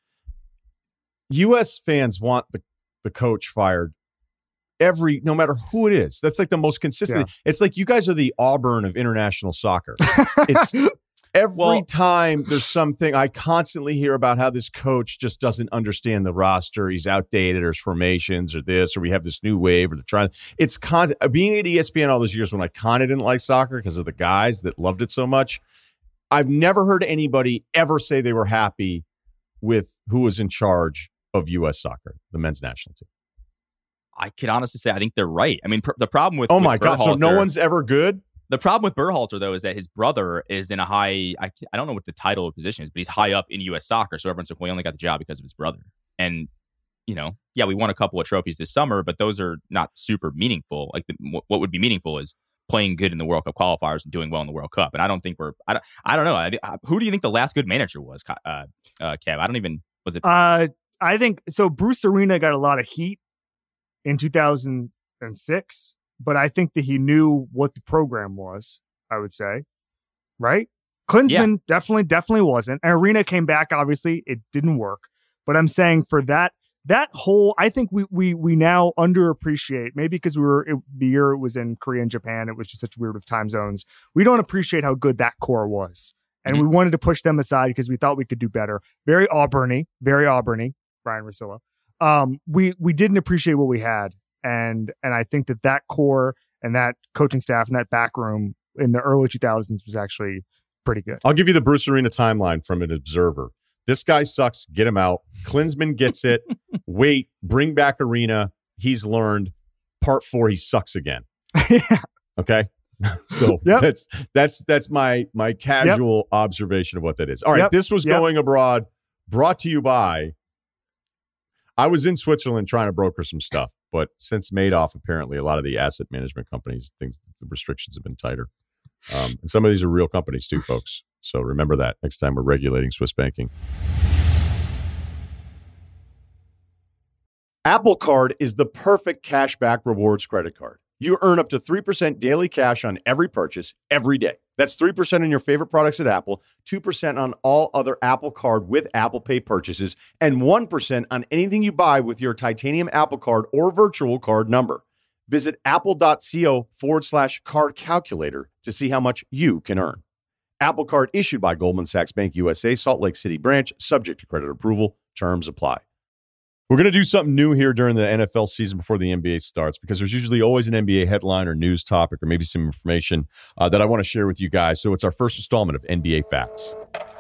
U.S. fans want the coach fired no matter who it is. That's like the most consistent. Yeah. It's like you guys are the Auburn of international soccer. It's every time there's something, I constantly hear about how this coach just doesn't understand the roster. He's outdated, or his formations, or this, or we have this new wave, or the trying. It's constant. Being at ESPN all those years when I kind of didn't like soccer because of the guys that loved it so much, I've never heard anybody ever say they were happy with who was in charge of U.S. soccer, the men's national team. I could honestly say I think they're right. I mean, the problem with God, so no one's ever good? The problem with Berhalter, though, is that his brother is in a high, I don't know what the title of position is, but he's high up in U.S. soccer. So everyone's like, well, he only got the job because of his brother. And, we won a couple of trophies this summer, but those are not super meaningful. Like what would be meaningful is playing good in the World Cup qualifiers and doing well in the World Cup. And I don't think I don't know. Who do you think the last good manager was, Kev? I don't even, was it? I think so. Bruce Arena got a lot of heat in 2006, but I think that he knew what the program was, I would say. Right? Klinsmann definitely wasn't. And Arena came back, obviously. It didn't work. But I'm saying for that whole, I think we now underappreciate, maybe because the year it was in Korea and Japan, it was just such weird with time zones. We don't appreciate how good that core was. And we wanted to push them aside because we thought we could do better. Very Auburny, Brian Russillo. We didn't appreciate what we had. And I think that core and that coaching staff and that back room in the early 2000s was actually pretty good. I'll give you the Bruce Arena timeline from an observer. This guy sucks. Get him out. Klinsmann gets it. Wait, bring back Arena. He's learned. Part 4, he sucks again. Yeah. Okay. So that's my casual observation of what that is. All right. This was Going Abroad, brought to you by. I was in Switzerland trying to broker some stuff, but since Madoff, apparently a lot of the asset management companies, the restrictions have been tighter. And some of these are real companies too, folks. So remember that next time we're regulating Swiss banking. Apple Card is the perfect cashback rewards credit card. You earn up to 3% daily cash on every purchase every day. That's 3% on your favorite products at Apple, 2% on all other Apple Card with Apple Pay purchases, and 1% on anything you buy with your titanium Apple Card or virtual card number. Visit apple.co/card calculator to see how much you can earn. Apple Card issued by Goldman Sachs Bank USA, Salt Lake City branch, subject to credit approval. Terms apply. We're going to do something new here during the NFL season before the NBA starts, because there's usually always an NBA headline or news topic or maybe some information that I want to share with you guys. So it's our first installment of NBA Facts.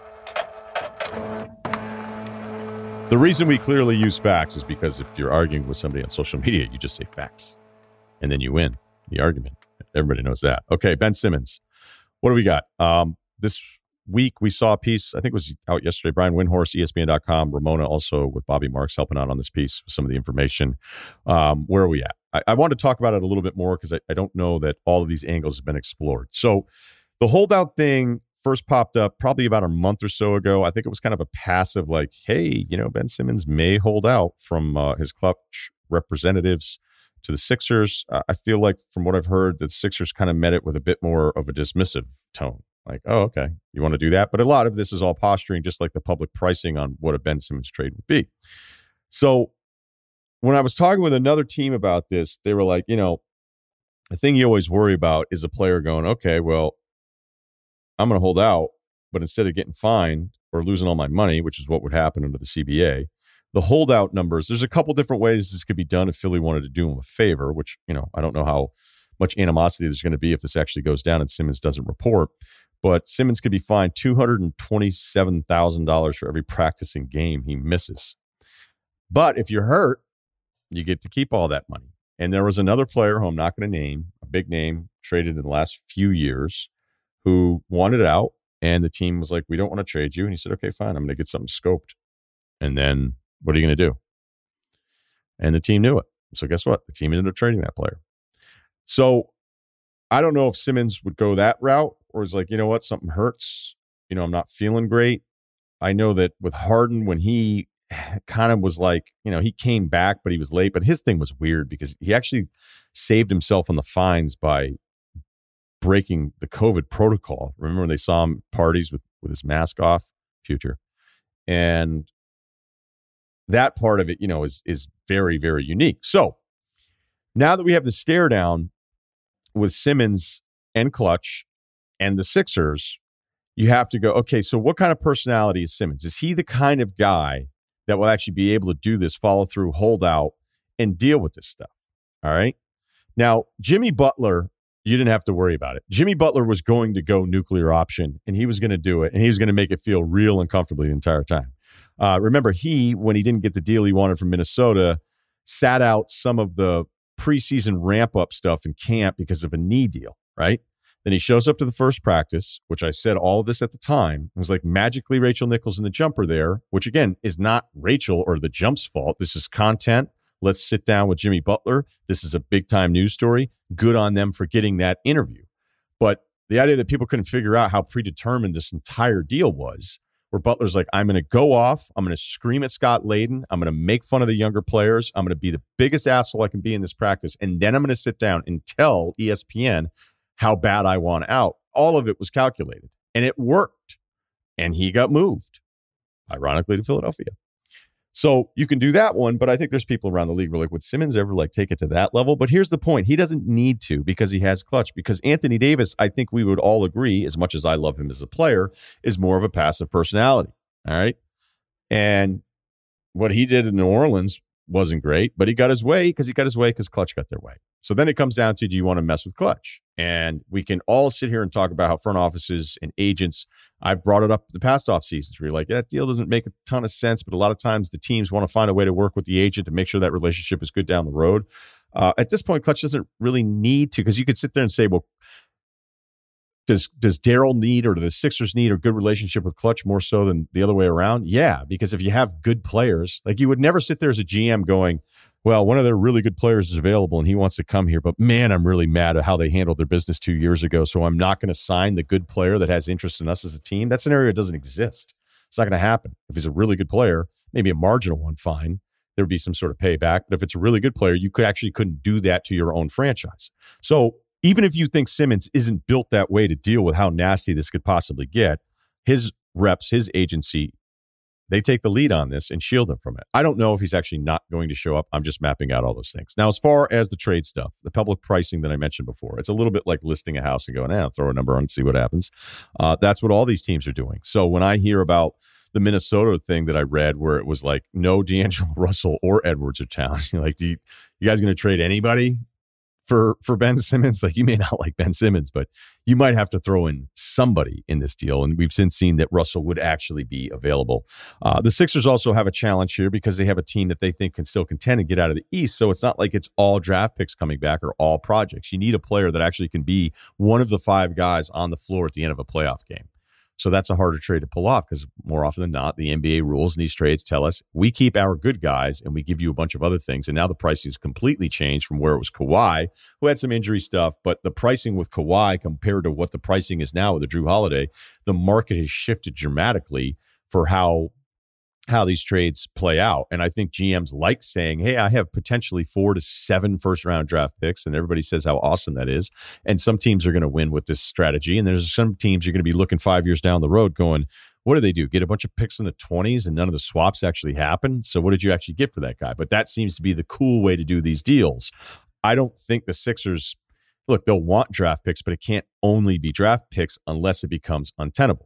The reason we clearly use facts is because if you're arguing with somebody on social media, you just say facts, and then you win the argument. Everybody knows that. Okay, Ben Simmons. What do we got? This week we saw a piece, I think it was out yesterday, Brian Windhorst, ESPN.com, Ramona also with Bobby Marks helping out on this piece with some of the information. Where are we at? I want to talk about it a little bit more because I don't know that all of these angles have been explored. So the holdout thing first popped up probably about a month or so ago. I think it was kind of a passive like, hey, Ben Simmons may hold out from his clutch representatives to the Sixers. I feel like from what I've heard, the Sixers kind of met it with a bit more of a dismissive tone. Like, oh, okay, you want to do that? But a lot of this is all posturing, just like the public pricing on what a Ben Simmons trade would be. So when I was talking with another team about this, they were like, the thing you always worry about is a player going, okay, well, I'm going to hold out, but instead of getting fined or losing all my money, which is what would happen under the CBA, the holdout numbers, there's a couple different ways this could be done if Philly wanted to do him a favor, which, I don't know how much animosity there's going to be if this actually goes down and Simmons doesn't report. But Simmons could be fined $227,000 for every practicing game he misses. But if you're hurt, you get to keep all that money. And there was another player who I'm not going to name, a big name, traded in the last few years, who wanted out. And the team was like, we don't want to trade you. And he said, okay, fine, I'm going to get something scoped. And then what are you going to do? And the team knew it. So guess what? The team ended up trading that player. So I don't know if Simmons would go that route or is like, you know what, something hurts. I'm not feeling great. I know that with Harden, when he kind of was like, he came back, but he was late. But his thing was weird because he actually saved himself on the fines by breaking the COVID protocol. Remember when they saw him at parties with his mask off? Future. And that part of it, is very, very unique. So now that we have the stare down with Simmons and Clutch and the Sixers, you have to go, okay, so what kind of personality is Simmons? Is he the kind of guy that will actually be able to do this, follow through, hold out, and deal with this stuff? All right. Now, Jimmy Butler, you didn't have to worry about it. Jimmy Butler was going to go nuclear option, and he was going to do it, and he was going to make it feel real and comfortable the entire time. Remember, when he didn't get the deal he wanted from Minnesota, sat out some of the preseason ramp-up stuff in camp because of a knee deal, right? Then he shows up to the first practice, which I said all of this at the time. It was like magically Rachel Nichols in the jumper there, which again is not Rachel or the jump's fault. This is content. Let's sit down with Jimmy Butler. This is a big-time news story. Good on them for getting that interview. But the idea that people couldn't figure out how predetermined this entire deal was, where Butler's like, I'm going to go off. I'm going to scream at Scott Layden. I'm going to make fun of the younger players. I'm going to be the biggest asshole I can be in this practice. And then I'm going to sit down and tell ESPN how bad I want out. All of it was calculated. And it worked. And he got moved, ironically, to Philadelphia. So you can do that one, but I think there's people around the league who are like, would Simmons ever take it to that level? But here's the point. He doesn't need to because he has clutch. Because Anthony Davis, I think we would all agree, as much as I love him as a player, is more of a passive personality. All right. And what he did in New Orleans wasn't great, but he got his way because Clutch got their way. So then it comes down to, do you want to mess with Clutch? And we can all sit here and talk about how front offices and agents, I've brought it up the past off seasons where you're like, that deal doesn't make a ton of sense, but a lot of times the teams want to find a way to work with the agent to make sure that relationship is good down the road. At this point, Clutch doesn't really need to, because you could sit there and say, well, does Daryl need, or do the Sixers need a good relationship with Clutch more so than the other way around? Yeah, because if you have good players, like you would never sit there as a GM going, well, one of their really good players is available and he wants to come here, but man, I'm really mad at how they handled their business 2 years ago, so I'm not going to sign the good player that has interest in us as a team. That scenario doesn't exist. It's not going to happen. If he's a really good player, maybe a marginal one, fine. There would be some sort of payback. But if it's a really good player, you couldn't do that to your own franchise. So even if you think Simmons isn't built that way to deal with how nasty this could possibly get, his reps, his agency, they take the lead on this and shield him from it. I don't know if he's actually not going to show up. I'm just mapping out all those things. Now, as far as the trade stuff, the public pricing that I mentioned before, it's a little bit like listing a house and going, I'll throw a number on and see what happens. That's what all these teams are doing. So when I hear about the Minnesota thing that I read where it was like, no D'Angelo Russell or Edwards are challenged, you're like, you guys going to trade anybody for Ben Simmons? Like, you may not like Ben Simmons, but you might have to throw in somebody in this deal. And we've since seen that Russell would actually be available. The Sixers also have a challenge here because they have a team that they think can still contend and get out of the East. So it's not like it's all draft picks coming back or all projects. You need a player that actually can be one of the 5 guys on the floor at the end of a playoff game. So that's a harder trade to pull off because more often than not, the NBA rules in these trades tell us we keep our good guys and we give you a bunch of other things. And now the pricing is completely changed from where it was Kawhi, who had some injury stuff. But the pricing with Kawhi compared to what the pricing is now with the Drew Holiday, the market has shifted dramatically for how these trades play out. And I think GMs like saying, hey, I have potentially 4 to 7 first-round draft picks, and everybody says how awesome that is. And some teams are going to win with this strategy, and there's some teams you're going to be looking 5 years down the road going, what do? Get a bunch of picks in the 20s and none of the swaps actually happen? So what did you actually get for that guy? But that seems to be the cool way to do these deals. I don't think the Sixers, look, they'll want draft picks, but it can't only be draft picks unless it becomes untenable.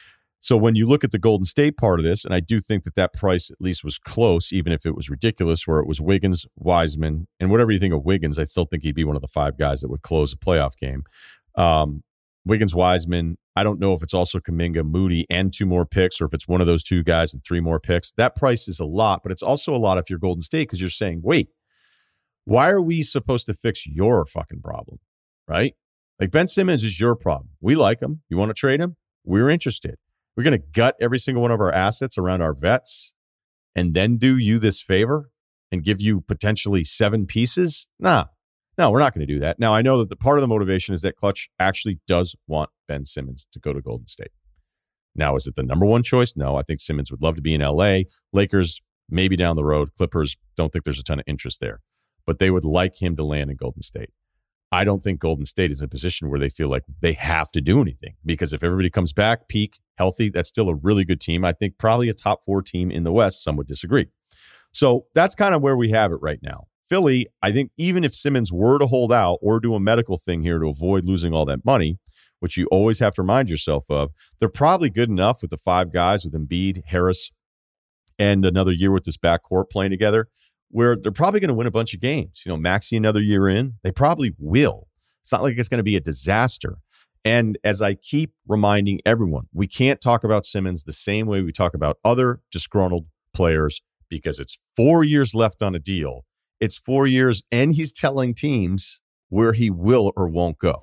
So when you look at the Golden State part of this, and I do think that price at least was close, even if it was ridiculous, where it was Wiggins, Wiseman, and whatever you think of Wiggins, I still think he'd be one of the 5 guys that would close a playoff game. Wiggins, Wiseman, I don't know if it's also Kuminga, Moody, and 2 more picks, or if it's one of those 2 guys and 3 more picks. That price is a lot, but it's also a lot if you're Golden State because you're saying, wait, why are we supposed to fix your fucking problem, right? Like Ben Simmons is your problem. We like him. You want to trade him? We're interested. We're going to gut every single one of our assets around our vets and then do you this favor and give you potentially 7 pieces? No, we're not going to do that. Now, I know that the part of the motivation is that Clutch actually does want Ben Simmons to go to Golden State. Now, is it the number 1 choice? No, I think Simmons would love to be in LA. Lakers, maybe down the road. Clippers, don't think there's a ton of interest there. But they would like him to land in Golden State. I don't think Golden State is in a position where they feel like they have to do anything because if everybody comes back, peak, healthy, that's still a really good team. I think probably a top 4 team in the West. Some would disagree. So that's kind of where we have it right now. Philly, I think even if Simmons were to hold out or do a medical thing here to avoid losing all that money, which you always have to remind yourself of, they're probably good enough with the 5 guys with Embiid, Harris, and another year with this backcourt playing together, where they're probably going to win a bunch of games. You know, Maxey another year in, they probably will. It's not like it's going to be a disaster. And as I keep reminding everyone, we can't talk about Simmons the same way we talk about other disgruntled players because it's 4 years left on a deal. It's 4 years, and he's telling teams where he will or won't go.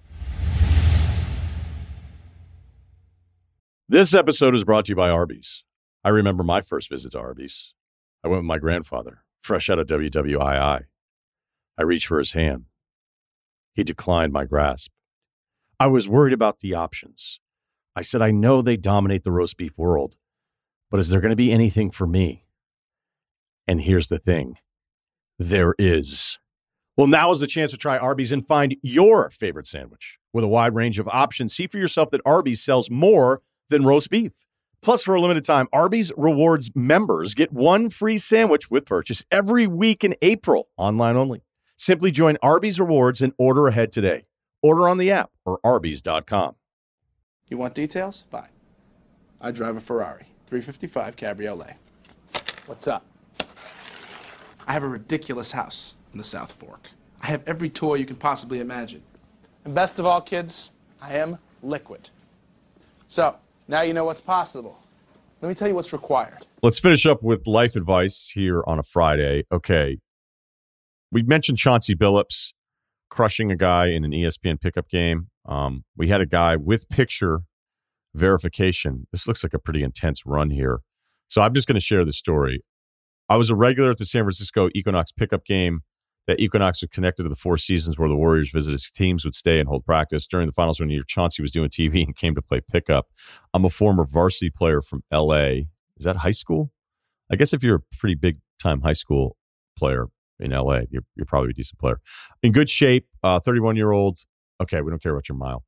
This episode is brought to you by Arby's. I remember my first visit to Arby's. I went with my grandfather. fresh out of WWII. I reached for his hand. He declined my grasp. I was worried about the options. I said, I know they dominate the roast beef world, but is there going to be anything for me? And here's the thing. There is. Well, now is the chance to try Arby's and find your favorite sandwich. With a wide range of options, see for yourself that Arby's sells more than roast beef. Plus, for a limited time, Arby's Rewards members get one free sandwich with purchase every week in April, online only. Simply join Arby's Rewards and order ahead today. Order on the app or arbys.com. You want details? Fine. I drive a Ferrari 355 Cabriolet. What's up? I have a ridiculous house in the South Fork. I have every toy you can possibly imagine. And best of all, kids, I am liquid. So, now you know what's possible. Let me tell you what's required. Let's finish up with life advice here on a Friday. Okay. We mentioned Chauncey Billups crushing a guy in an ESPN pickup game. We had a guy with picture verification. This looks like a pretty intense run here. So I'm just going to share the story. I was a regular at the San Francisco Equinox pickup game. That Equinox was connected to the Four Seasons where the Warriors visited. Teams would stay and hold practice. During the finals one year, Chauncey was doing TV and came to play pickup. I'm a former varsity player from L.A. Is that high school? I guess if you're a pretty big-time high school player in L.A., you're probably a decent player. In good shape, 31-year-old. Okay, we don't care about your mile.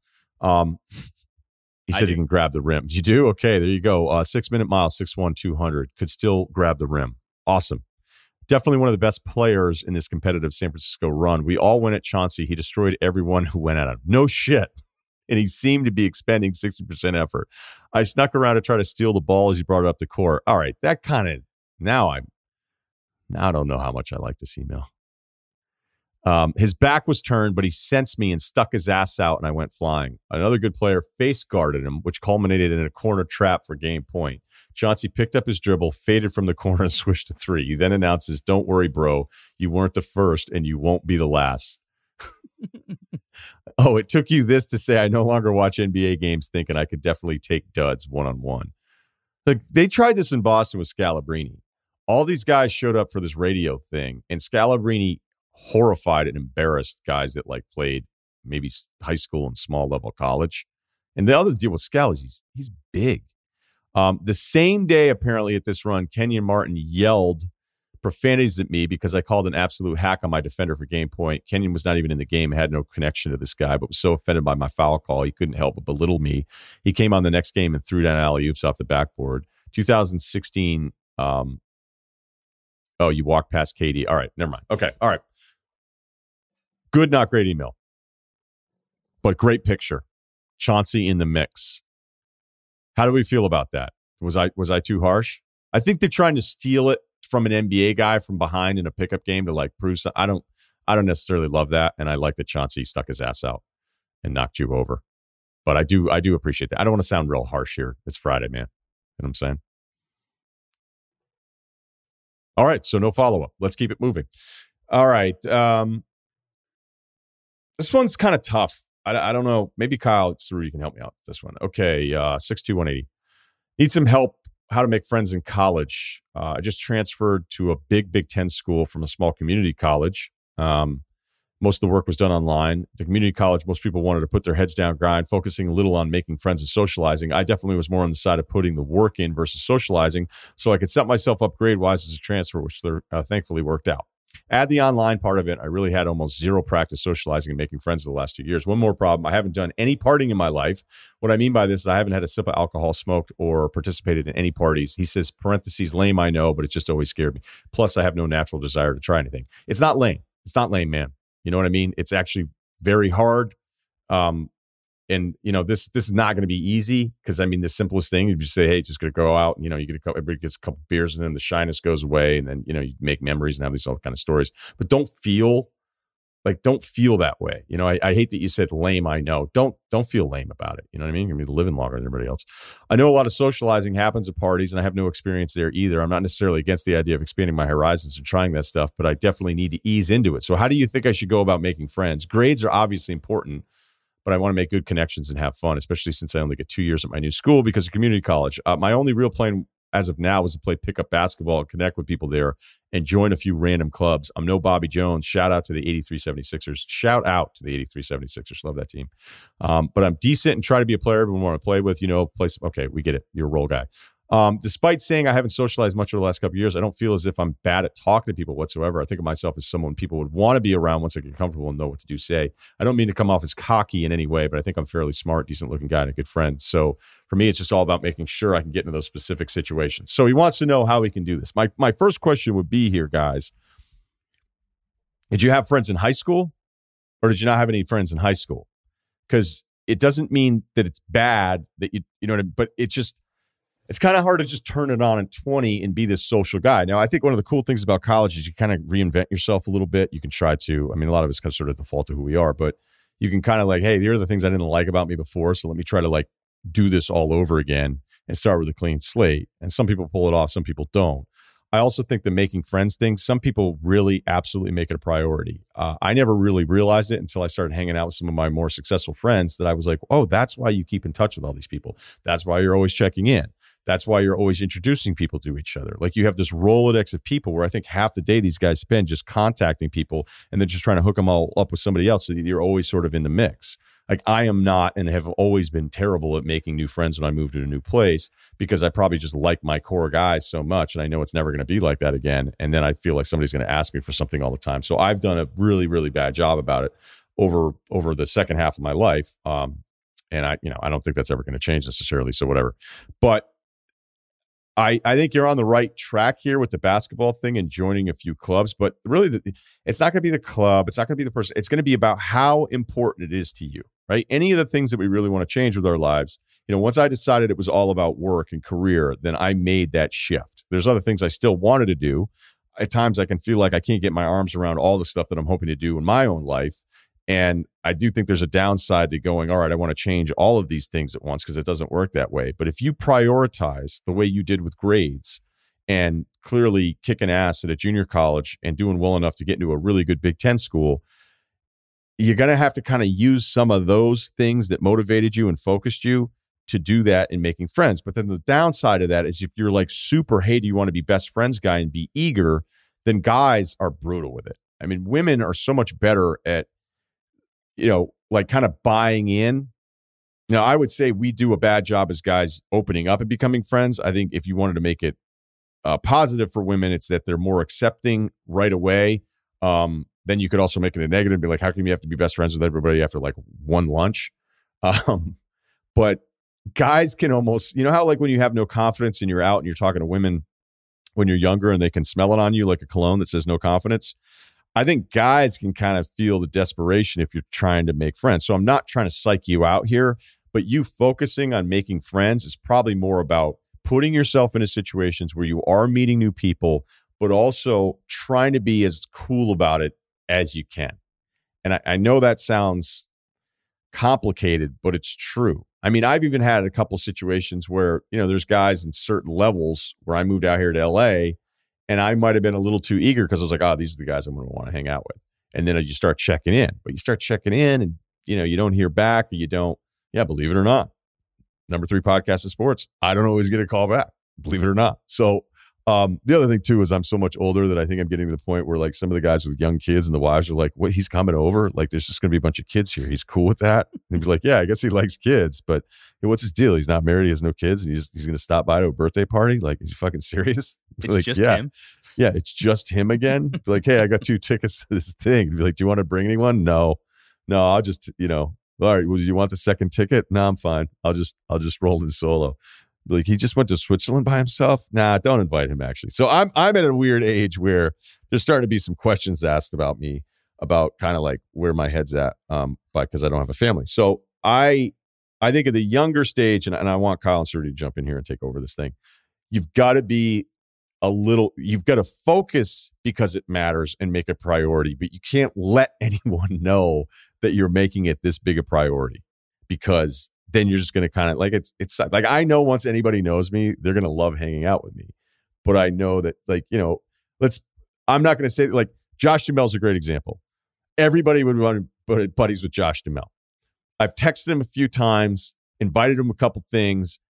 He said he can grab the rim. You do? Okay, there you go. 6-minute mile, 6'1", 200. Could still grab the rim. Awesome. Definitely one of the best players in this competitive San Francisco run. We all went at Chauncey. He destroyed everyone who went at him. No shit. And he seemed to be expending 60% effort. I snuck around to try to steal the ball as he brought it up the court. All right, that kind of, now I don't know how much I like this email. His back was turned, but he sensed me and stuck his ass out, and I went flying. Another good player face guarded him, which culminated in a corner trap for game point. Chauncey picked up his dribble, faded from the corner, and swished to three. He then announces, "Don't worry, bro. You weren't the first, and you won't be the last." Oh, it took you this to say I no longer watch NBA games thinking I could definitely take duds one-on-one. Like, they tried this in Boston with Scalabrine. All these guys showed up for this radio thing, and Scalabrine horrified and embarrassed guys that like played maybe high school and small level college. And the other deal with Scal is he's big. The same day, apparently at this run, Kenyon Martin yelled profanities at me because I called an absolute hack on my defender for game point. Kenyon was not even in the game, had no connection to this guy, but was so offended by my foul call, he couldn't help but belittle me. He came on the next game and threw down alley-oops off the backboard. 2016, you walked past KD. All right, never mind. Okay, all right. Good, not great email, but great picture. Chauncey in the mix. How do we feel about that? Was I too harsh? I think they're trying to steal it from an NBA guy from behind in a pickup game to like prove something. I don't necessarily love that, and I like that Chauncey stuck his ass out and knocked you over. But I do appreciate that. I don't want to sound real harsh here. It's Friday, man. You know what I'm saying? All right, so no follow-up. Let's keep it moving. All right. This one's kind of tough. I don't know. Maybe Kyle Cerruti can help me out with this one. Okay, 62180. Need some help how to make friends in college. I just transferred to a big Big Ten school from a small community college. Most of the work was done online. The community college, most people wanted to put their heads down, grind, focusing a little on making friends and socializing. I definitely was more on the side of putting the work in versus socializing so I could set myself up grade-wise as a transfer, which thankfully worked out. Add the online part of it. I really had almost zero practice socializing and making friends the last 2 years. One more problem. I haven't done any partying in my life. What I mean by this is I haven't had a sip of alcohol smoked or participated in any parties. He says, parentheses, lame, I know, but it just always scared me. Plus, I have no natural desire to try anything. It's not lame. It's not lame, man. You know what I mean? It's actually very hard. And, you know, this is not going to be easy because, I mean, the simplest thing, you just say, hey, just going to go out and, you know, everybody gets a couple beers and then the shyness goes away. And then, you know, you make memories and have these all kind of stories. But don't feel that way. You know, I hate that you said lame, I know. Don't feel lame about it. You know what I mean? You're going to be living longer than everybody else. I know a lot of socializing happens at parties and I have no experience there either. I'm not necessarily against the idea of expanding my horizons and trying that stuff, but I definitely need to ease into it. So how do you think I should go about making friends? Grades are obviously important, but I want to make good connections and have fun, especially since I only get 2 years at my new school because of community college. My only real plan as of now is to play pickup basketball and connect with people there and join a few random clubs. I'm no Bobby Jones. Shout out to the 83 76ers. Shout out to the 83 76ers. Love that team. But I'm decent and try to be a player everyone want to play with, okay, we get it. You're a role guy. Despite saying I haven't socialized much over the last couple of years, I don't feel as if I'm bad at talking to people whatsoever. I think of myself as someone people would want to be around once I get comfortable and know what to do, say. I don't mean to come off as cocky in any way, but I think I'm fairly smart, decent looking guy and a good friend. So for me, it's just all about making sure I can get into those specific situations. So he wants to know how we can do this. My first question would be here, guys. Did you have friends in high school or did you not have any friends in high school? Because it doesn't mean that it's bad that you know what I mean, but it's kind of hard to just turn it on at 20 and be this social guy. Now, I think one of the cool things about college is you kind of reinvent yourself a little bit. You can try to, a lot of it's kind of sort of default to who we are, but you can kind of like, hey, here are the things I didn't like about me before. So let me try to like do this all over again and start with a clean slate. And some people pull it off, some people don't. I also think the making friends thing, some people really absolutely make it a priority. I never really realized it until I started hanging out with some of my more successful friends that I was like, oh, that's why you keep in touch with all these people. That's why you're always checking in. That's why you're always introducing people to each other. Like you have this Rolodex of people where I think half the day these guys spend just contacting people and then just trying to hook them all up with somebody else so that you're always sort of in the mix. Like I am not and have always been terrible at making new friends when I moved to a new place because I probably just like my core guys so much and I know it's never going to be like that again. And then I feel like somebody's going to ask me for something all the time. So I've done a really, really bad job about it over the second half of my life. And I don't think that's ever going to change necessarily. So whatever. But I think you're on the right track here with the basketball thing and joining a few clubs, but really it's not going to be the club. It's not going to be the person. It's going to be about how important it is to you, right? Any of the things that we really want to change with our lives, once I decided it was all about work and career, then I made that shift. There's other things I still wanted to do. At times I can feel like I can't get my arms around all the stuff that I'm hoping to do in my own life. And I do think there's a downside to going, all right, I want to change all of these things at once because it doesn't work that way. But if you prioritize the way you did with grades and clearly kicking ass at a junior college and doing well enough to get into a really good Big Ten school, you're going to have to kind of use some of those things that motivated you and focused you to do that in making friends. But then the downside of that is if you're like super, hey, do you want to be best friends guy and be eager, then guys are brutal with it. I mean, women are so much better at like kind of buying in. Now, I would say we do a bad job as guys opening up and becoming friends. I think if you wanted to make it positive for women, it's that they're more accepting right away. Then you could also make it a negative and be like, how come you have to be best friends with everybody after like one lunch? But guys can almost, how like when you have no confidence and you're out and you're talking to women when you're younger and they can smell it on you like a cologne that says no confidence. I think guys can kind of feel the desperation if you're trying to make friends. So I'm not trying to psych you out here, but you focusing on making friends is probably more about putting yourself into situations where you are meeting new people, but also trying to be as cool about it as you can. And I know that sounds complicated, but it's true. I mean, I've even had a couple situations where, there's guys in certain levels where I moved out here to LA and I might have been a little too eager because I was like, oh, these are the guys I'm going to want to hang out with. And then you start checking in. But you start checking in and, you don't hear back or you don't. Yeah, believe it or not. Number 3 podcast of sports. I don't always get a call back, believe it or not. So the other thing, too, is I'm so much older that I think I'm getting to the point where like some of the guys with young kids and the wives are like, what, he's coming over? Like, there's just going to be a bunch of kids here. He's cool with that. And he's like, yeah, I guess he likes kids. But what's his deal? He's not married. He has no kids. And he's going to stop by to a birthday party? Like, is you fucking serious? It's like, just him. Yeah, it's just him again. Be like, hey, I got 2 tickets to this thing. Be like, do you want to bring anyone? No, I'll just, all right, well, do you want the second ticket? No, I'm fine. I'll just roll in solo. Be like, he just went to Switzerland by himself? Nah, don't invite him, actually. So I'm at a weird age where there's starting to be some questions asked about me, about kind of like where my head's at, because I don't have a family. So I think at the younger stage, and I want Kyle and Suri to jump in here and take over this thing, you've got to be you've got to focus because it matters and make a priority, but you can't let anyone know that you're making it this big a priority, because then you're just going to kind of like, it's like, I know once anybody knows me, they're going to love hanging out with me. But I know that like, I'm not going to say like Josh Duhamel's a great example. Everybody would want to be buddies with Josh Duhamel. I've texted him a few times, invited him a couple things.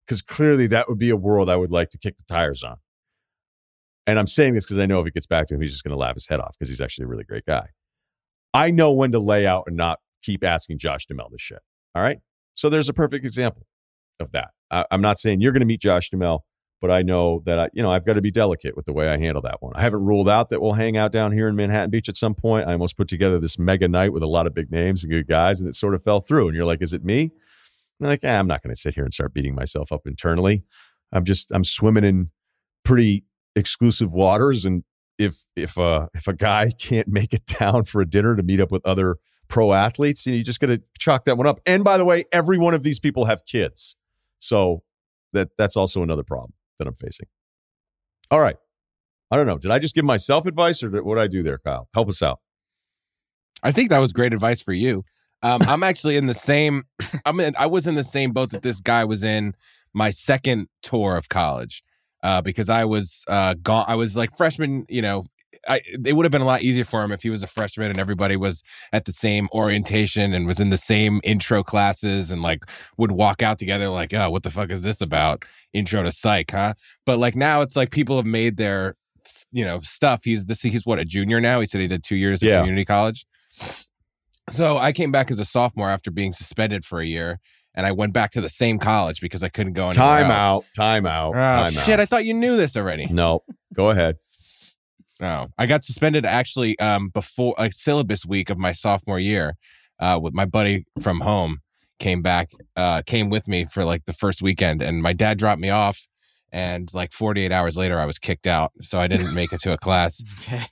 because clearly that would be a world I would like to kick the tires on. And I'm saying this because I know if he gets back to him, he's just going to laugh his head off because he's actually a really great guy. I know when to lay out and not keep asking Josh Duhamel this shit. All right? So there's a perfect example of that. I'm not saying you're going to meet Josh Duhamel, but I know that I've got to be delicate with the way I handle that one. I haven't ruled out that we'll hang out down here in Manhattan Beach at some point. I almost put together this mega night with a lot of big names and good guys, and it sort of fell through. And you're like, is it me? And I'm like, I'm not going to sit here and start beating myself up internally. I'm swimming in pretty exclusive waters, and if a guy can't make it down for a dinner to meet up with other pro athletes, you just got to chalk that one up. And by the way, every one of these people have kids, so that's also another problem that I'm facing. All right, I don't know. Did I just give myself advice, or what did I do there, Kyle? Help us out. I think that was great advice for you. I'm actually in the same. I was in the same boat that this guy was in my second tour of college. Because I was gone. I was like freshman, it would have been a lot easier for him if he was a freshman and everybody was at the same orientation and was in the same intro classes and like would walk out together like, oh, what the fuck is this about? Intro to psych, huh? But like now it's like people have made their, stuff. He's what, a junior now? He said he did 2 years at community college. So I came back as a sophomore after being suspended for a year. And I went back to the same college because I couldn't go anywhere else. Time out. Shit, I thought you knew this already. No, go ahead. No, I got suspended actually before syllabus week of my sophomore year with my buddy from home came with me for like the first weekend. And my dad dropped me off. And like 48 hours later, I was kicked out. So I didn't make it to a class. Okay.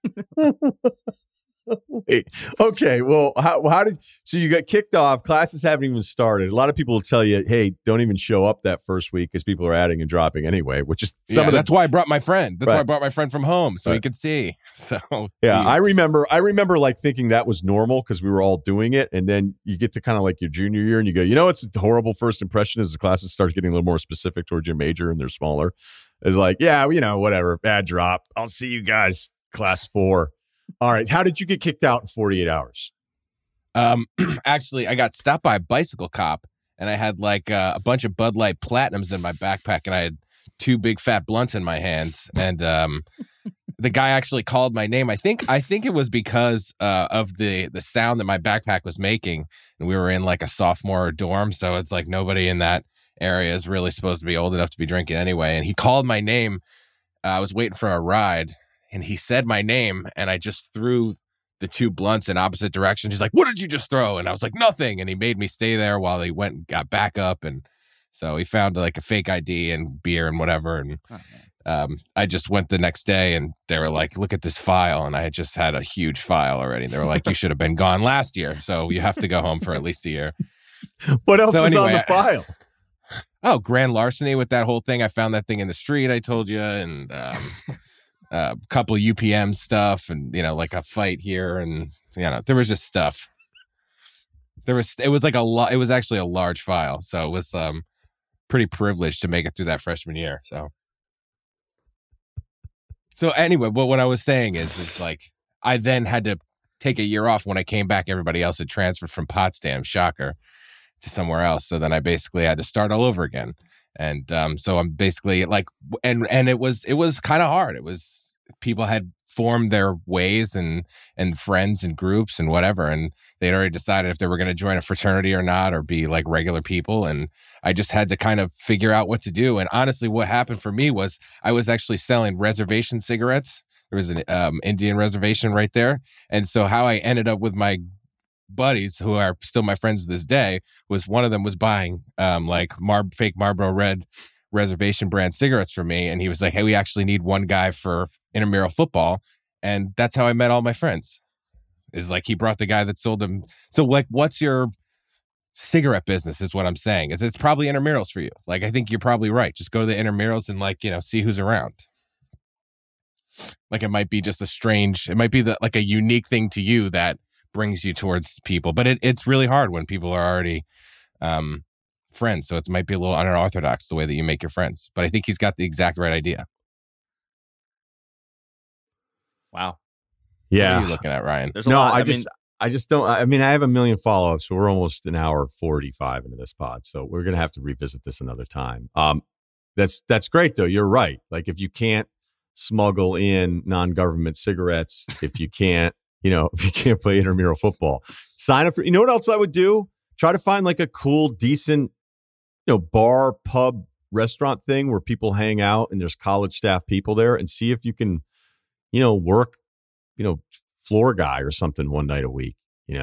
Wait. Okay. Well, so you got kicked off? Classes haven't even started. A lot of people will tell you, "Hey, don't even show up that first week because people are adding and dropping anyway." Which is that's why I brought my friend. That's why I brought my friend from home so he could see. So I remember like thinking that was normal because we were all doing it, and then you get to kind of like your junior year, and you go, it's a horrible first impression as the classes start getting a little more specific towards your major and they're smaller. It's like, whatever, bad drop. I'll see you guys class 4. All right. How did you get kicked out in 48 hours? Actually, I got stopped by a bicycle cop and I had like a bunch of Bud Light Platinums in my backpack and I had 2 big fat blunts in my hands. And the guy actually called my name. I think it was because of the sound that my backpack was making. And we were in like a sophomore dorm. So it's like nobody in that area is really supposed to be old enough to be drinking anyway. And he called my name. I was waiting for a ride. And he said my name, and I just threw the 2 blunts in opposite directions. He's like, "What did you just throw?" And I was like, "Nothing." And he made me stay there while he went and got back up. And so he found like a fake ID and beer and whatever. And I just went the next day, and they were like, "Look at this file." And I had just had a huge file already. They were like, "You should have been gone last year. So you have to go home for at least a year." What else is on the file? Oh, grand larceny with that whole thing. I found that thing in the street, I told you. And a couple UPM stuff and, like a fight here. And, there was just stuff. It was like it was actually a large file. So it was pretty privileged to make it through that freshman year. So anyway, what I was saying is like, I then had to take a year off when I came back. Everybody else had transferred from Potsdam, shocker, to somewhere else. So then I basically had to start all over again. And so I'm basically like, and it was kind of hard. It was, people had formed their ways and friends and groups and whatever. And they'd already decided if they were going to join a fraternity or not, or be like regular people. And I just had to kind of figure out what to do. And honestly, what happened for me was I was actually selling reservation cigarettes. There was an Indian reservation right there. And so how I ended up with my buddies who are still my friends to this day was one of them was buying fake Marlboro Red reservation brand cigarettes for me, and he was like, "Hey, we actually need one guy for intramural football," and that's how I met all my friends. Is like he brought the guy that sold them. So like, what's your cigarette business? Is what I'm saying. Is it's probably intramurals for you. Like I think you're probably right. Just go to the intramurals and like see who's around. Like it might be just it might be like a unique thing to you that brings you towards people, but it's really hard when people are already friends. So it might be a little unorthodox the way that you make your friends, but I think he's got the exact right idea. Wow. Yeah. What are you looking at, Ryan? There's a lot. I just don't. I mean, I have a million follow-ups. So we're almost an hour 45 into this pod, so we're gonna have to revisit this another time. That's great though. You're right. Like if you can't smuggle in non-government cigarettes, if you can't play intramural football, sign up for. You know what else I would do? Try to find like a cool, decent, bar, pub, restaurant thing where people hang out and there's college staff people there, and see if you can, work, floor guy or something one night a week.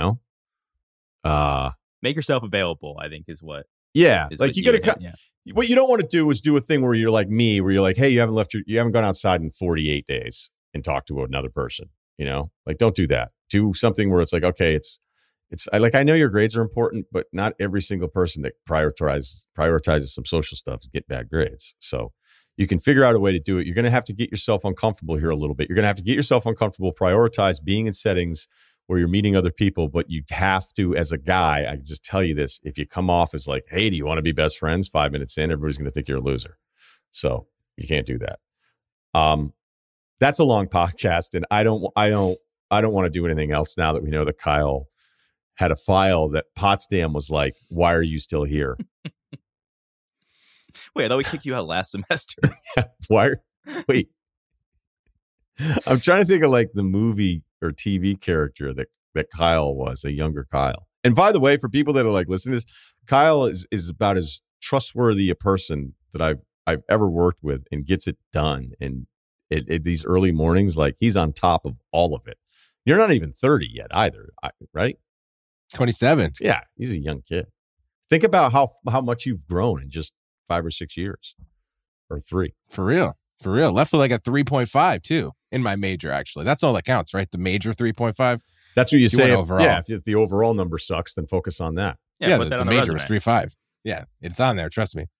Make yourself available, I think is what. Yeah, is like what you gotta. yeah. What you don't want to do is do a thing where you're like me, where you're like, hey, you haven't gone outside in 48 days and talked to another person. Like don't do that. Do something where it's like, okay, I know your grades are important, but not every single person that prioritizes some social stuff get bad grades. So you can figure out a way to do it. You're going to have to get yourself uncomfortable here a little bit. You're going to have to get yourself uncomfortable, prioritize being in settings where you're meeting other people, but you have to, as a guy, I can just tell you this, if you come off as like, hey, do you want to be best friends? 5 minutes in, everybody's going to think you're a loser. So you can't do that. That's a long podcast, and I don't want to do anything else now that we know that Kyle had a file that Potsdam was like, why are you still here? Wait, I thought we kicked you out last semester. Wait. I'm trying to think of like the movie or TV character that Kyle was, a younger Kyle. And by the way, for people that are like listening to this, Kyle is about as trustworthy a person that I've ever worked with, and gets it done. And these early mornings, like he's on top of all of it. You're not even 30 yet either, right? 27. Yeah, he's a young kid. Think about how much you've grown in just 5 or 6 years, or 3. For real. Left with like a 3.5 too in my major. Actually, that's all that counts, right? The major 3.5. That's what you say. Overall. Yeah, if the overall number sucks, then focus on that. Yeah, put that the on major resume. was 3.5. Yeah, it's on there. Trust me.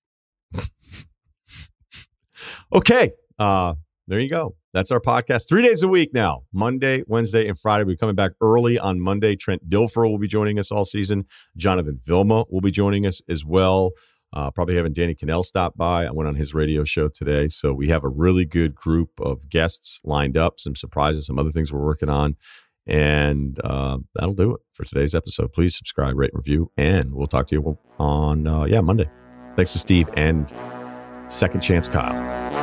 Okay. There you go. That's our podcast. 3 days a week now. Monday, Wednesday, and Friday. We're coming back early on Monday. Trent Dilfer will be joining us all season. Jonathan Vilma will be joining us as well. Probably having Danny Cannell stop by. I went on his radio show today. So we have a really good group of guests lined up, some surprises, some other things we're working on. And that'll do it for today's episode. Please subscribe, rate, review, and we'll talk to you on Monday. Thanks to Steve and Second Chance Kyle.